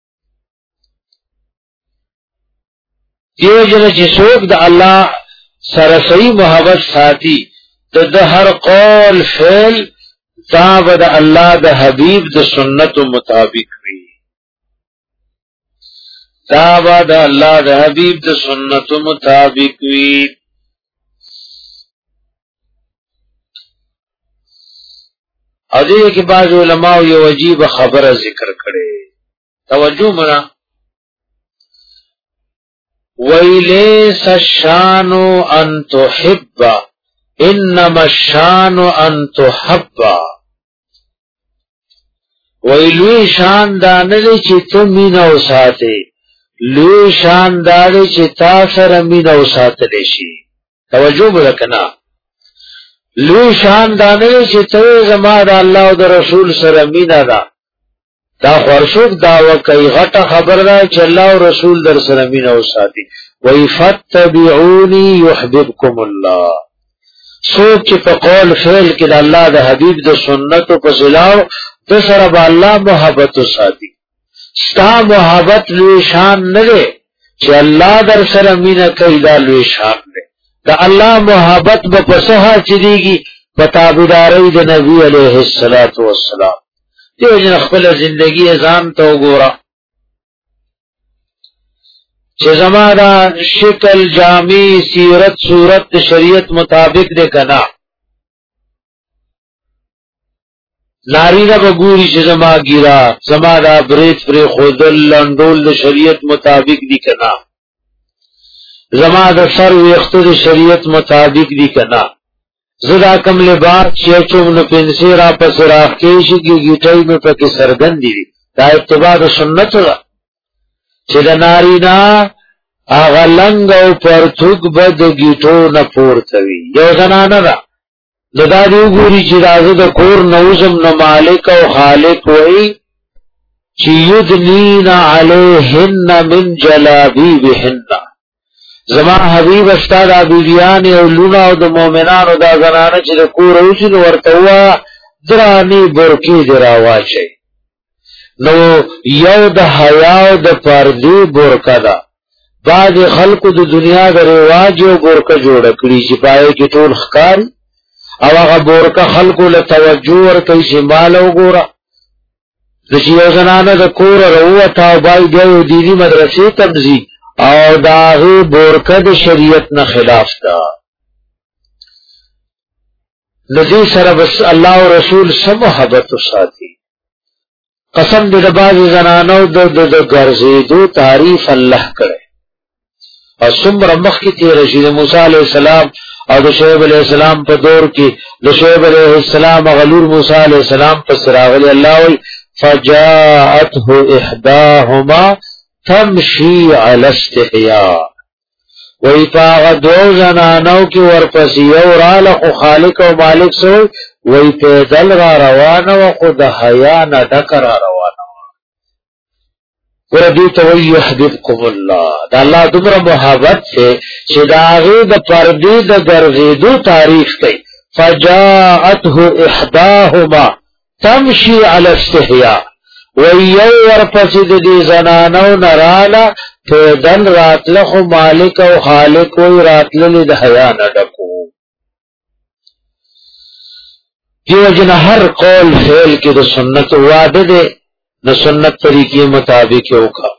دیو جن چی سوک دا اللہ سرسئی محبت ساتھی دا دا ہر قول فعل تاب دا اللہ دا حبیب دا سنت مطابق وی. تاب دا اللہ دا حبیب دا سنت مطابق وی. او دې کې بعض علماء یو عجیب خبره ذکر کړي توجہ منا وَإِلَيْسَ الشَّانُ أَن تُحِبَّ إِنَّمَا الشَّانُ أَن تُحَبَّ وَإِلَيْ شان دانه چې ته مینه وساته لوی شان دانه چې تا سره مینه وساتل شي توجه وکړه لوی شان دانه چې ته زما د الله او د رسول سره مینه ده دا خورشوک داوا کوي غټه خبر ده چې الله او رسول در سره مینه وساتي وَإِن فَاتَّبِعُونِي يُحْبِبْكُمُ اللَّهُ سوچ چې په قول فعل کې د الله د حبيب د سنت په سلاو د سره به الله محبت وساتي ستا محبت لوی شان نه دی چې الله در سره مینه کوي دا لوی شان دی د الله محبت به په سها چديږي په تابعداري د نبی عليه الصلاه والسلام دیو جن خپل زندگی ځان ته وګوره چې زمانہ شکل جامع سیرت صورت شریعت مطابق دے کنا ناری دا بگوری چې زما گیرا زما دا بریت پر خودل لندول د شریعت مطابق دی کنا زما دا سر ویختو د شریعت مطابق دی کنا زدا کم لباس چیچو منو پنسی را پس راخ کیشی کی گیٹائی میں پاکی سرگن دی دی دا اتباع دا سنت دا چه دا نارینا آغا لنگ او پرتوک بد گیٹو نپورتوی یو زنانا دا دا دیو گوری چی رازو دا کور نوزم نمالک او خالق وئی چی یدنین علیہن من جلابی بہن زما حبیب استاد ابیان او لونا او د مؤمنانو دا زنانه چې د کور اوسې نو ورته وا درانی برکی دراواچي نو یو د حیا او د پردی برکا دا بعد خلقو د دنیا د رواج او برکا جوړ کړی چې پای کې ټول ښکار او هغه برکا خلقو له توجه ور کوي چې مال وګوره د یو زنانه د کور وروته او بای دیو دینی مدرسې تمزی او داغی بورکد شریعت نہ خلاف دا نزی سر بس اللہ و رسول سم محبت ساتھی قسم دے باز زنانو دو دو دو گرزی دو تعریف اللہ کرے اور سمر مخ کی تھی رشید موسیٰ علیہ السلام اور دو شعیب علیہ السلام پا دور کی دو شعیب علیہ السلام غلور موسیٰ علیہ السلام پا سراغلی اللہ فجاءته احداهما تمشی علی استحیاء وی پاغ دو زنانو کی ورپسی یو رالخو خالق و مالک سو وی پیدل را روانو و خود حیان ڈک را روانو وردیت وی یحببکم اللہ دا اللہ دمر محبت سے چی دا غید پردی دا گرغیدو تعریف کئی فجاعته احداهما تمشی علی استحیاء ویو ورپسی دی زنانو نرالا پیدن راتلخو مالک و خالق وی راتللی دا حیان ڈکو دیو جن ہر قول فعل کی دا سنت وعدے دے دا سنت طریقی مطابق ہوگا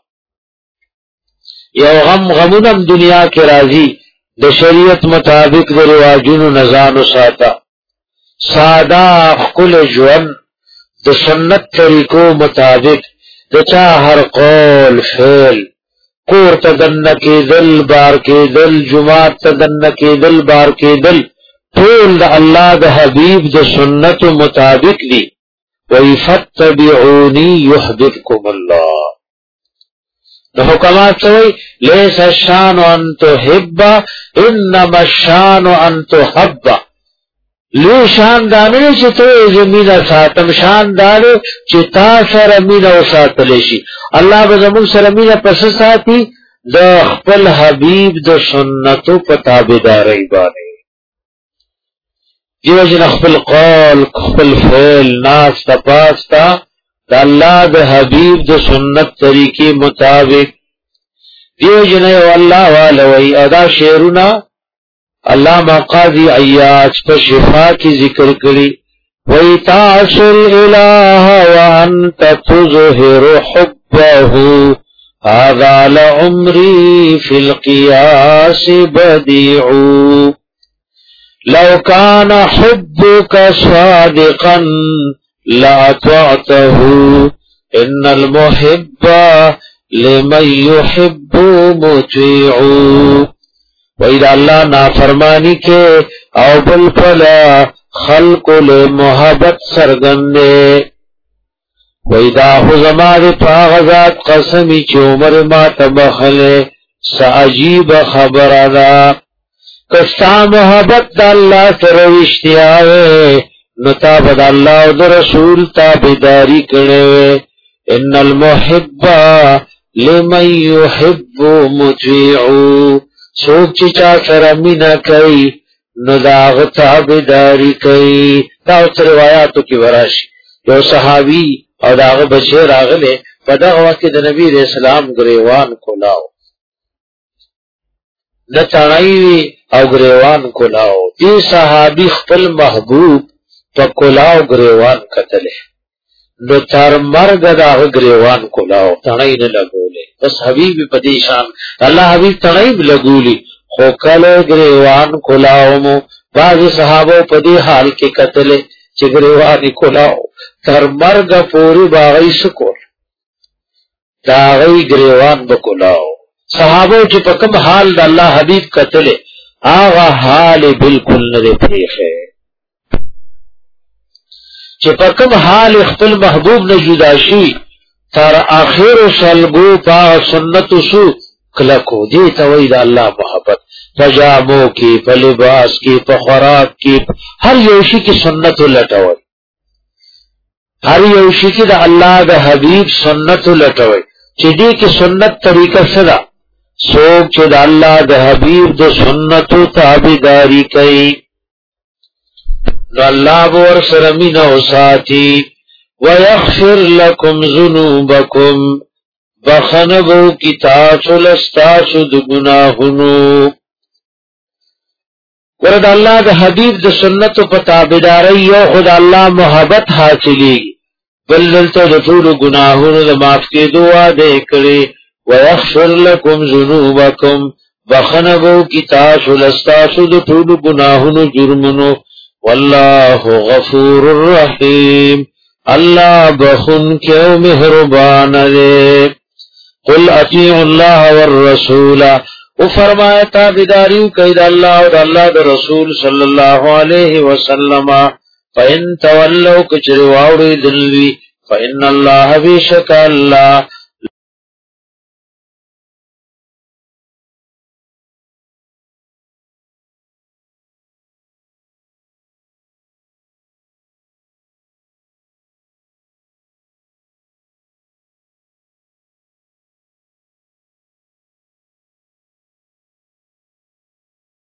یو غم غمونم دنیا کے راضی دا شریعت مطابق دا رواجون و نظان و ساتا سادہ اخکل جون د سنت طریقو مطابق د چا هر قول فعل کور تدن کی دل بار کی دل جماعت تدن کی دل بار کی دل ټول د الله د حبیب د سنت مطابق دی وی فتبعونی یحببکم الله د حکمات سوی لیس الشان ان تحب انما الشان ان تحب لو شان دانه چې ته زمينه ساتم شان دانه چې تا سره مینه وساتل شي الله به زموږ سره مینه پس ساتي د خپل حبيب د سنتو په تابعداري باندې دیو جن خپل قول خپل فعل ناس تپاستا د الله د حبيب د سنت طریقې مطابق دیو جن او الله والوي ادا شعرنا علامہ قاضی عیاض پر شفا کی ذکر کری وَإِ تَعْصُ الْإِلَهَ وَأَنْتَ تُظْهِرُ حُبَّهُ هَذَا لَعُمْرِي فِي الْقِيَاسِ بَدِيعُ لَوْ كَانَ حُبُّكَ صَادِقًا لَأَطَعْتَهُ ان المحب لمن يحب مطيع. وإذا اللہ نافرمانی کے او بل پلا خلق لے محبت سرگندے. وإذا حزماد پاغذات قسمی چی عمر ما تبخلے سا عجیب خبر ادا. کستا محبت دا اللہ سروشتی آوے نتاب دا اللہ و دا رسول تابداری کرے. ان المحب لمن يحب مطيع. سوک چی چا سرمینا کئی نداغ تابداری کئی. داوت روایاتو کی وراشی یو صحابی او داغ بچے راغلے پدغ وقت دا نبی علیہ السلام گریوان کلاو نتانائی او گریوان کلاو. دی صحابی خپل محبوب پا کلاو گریوان کتلے نو تر مرگ داغ گریوان کلاو تانائی نلگولے. بس حبیبی پدیشان اللہ حبیب تانائی لگولی خو کل گریوان کلاو مو. بعض صحابو پدی حال کے قتلے چی گریوانی کلاو تر مرگ پوری باغی سکول داغی گریوان بکلاو. صحابو چی پکم حال دا اللہ حبیب قتلے آغا حال بالکل ندے پریخے. چی پکم حال اختل محبوب نجوداشی تر آخر سلگو پا سنت سو کلکو. دیتا وی دا اللہ محبت پجامو کی پا لباس کی پا خوراک کی ہر یوشی کی سنت لٹوئی. ہر یوشی کی دا اللہ دا حبیب سنت لٹوئی. چی دی کی سنت طریقہ صدا سوک چی دا اللہ دا حبیب دا سنت تابداری کئی نو اللہ بور سرمین و ساتی. ویغفر لکم ذنوبکم بخنبو کی تاسو لستاسو دا گناہنو. ورد اللہ دا حبیب دا سنت و پتابداری یو خود اللہ محبت حاصلی بل دلتا دا طول گناہنو دا معاف کے دعا دے کرے. ویغفر لکم ذنوبکم بخنبو کی تاسو لستاسو دا طول گناہنو جرمنو. واللہ غفور الرحیم اللہ بخن کیو مہربان دے. قل اطیعوا اللہ والرسول او فرمایا تابداریو کئی دا اللہ و دا اللہ دا رسول صلی اللہ علیہ وسلم. فإن تولو کچرواوڑی دلوی فإن اللہ بیشک اللہ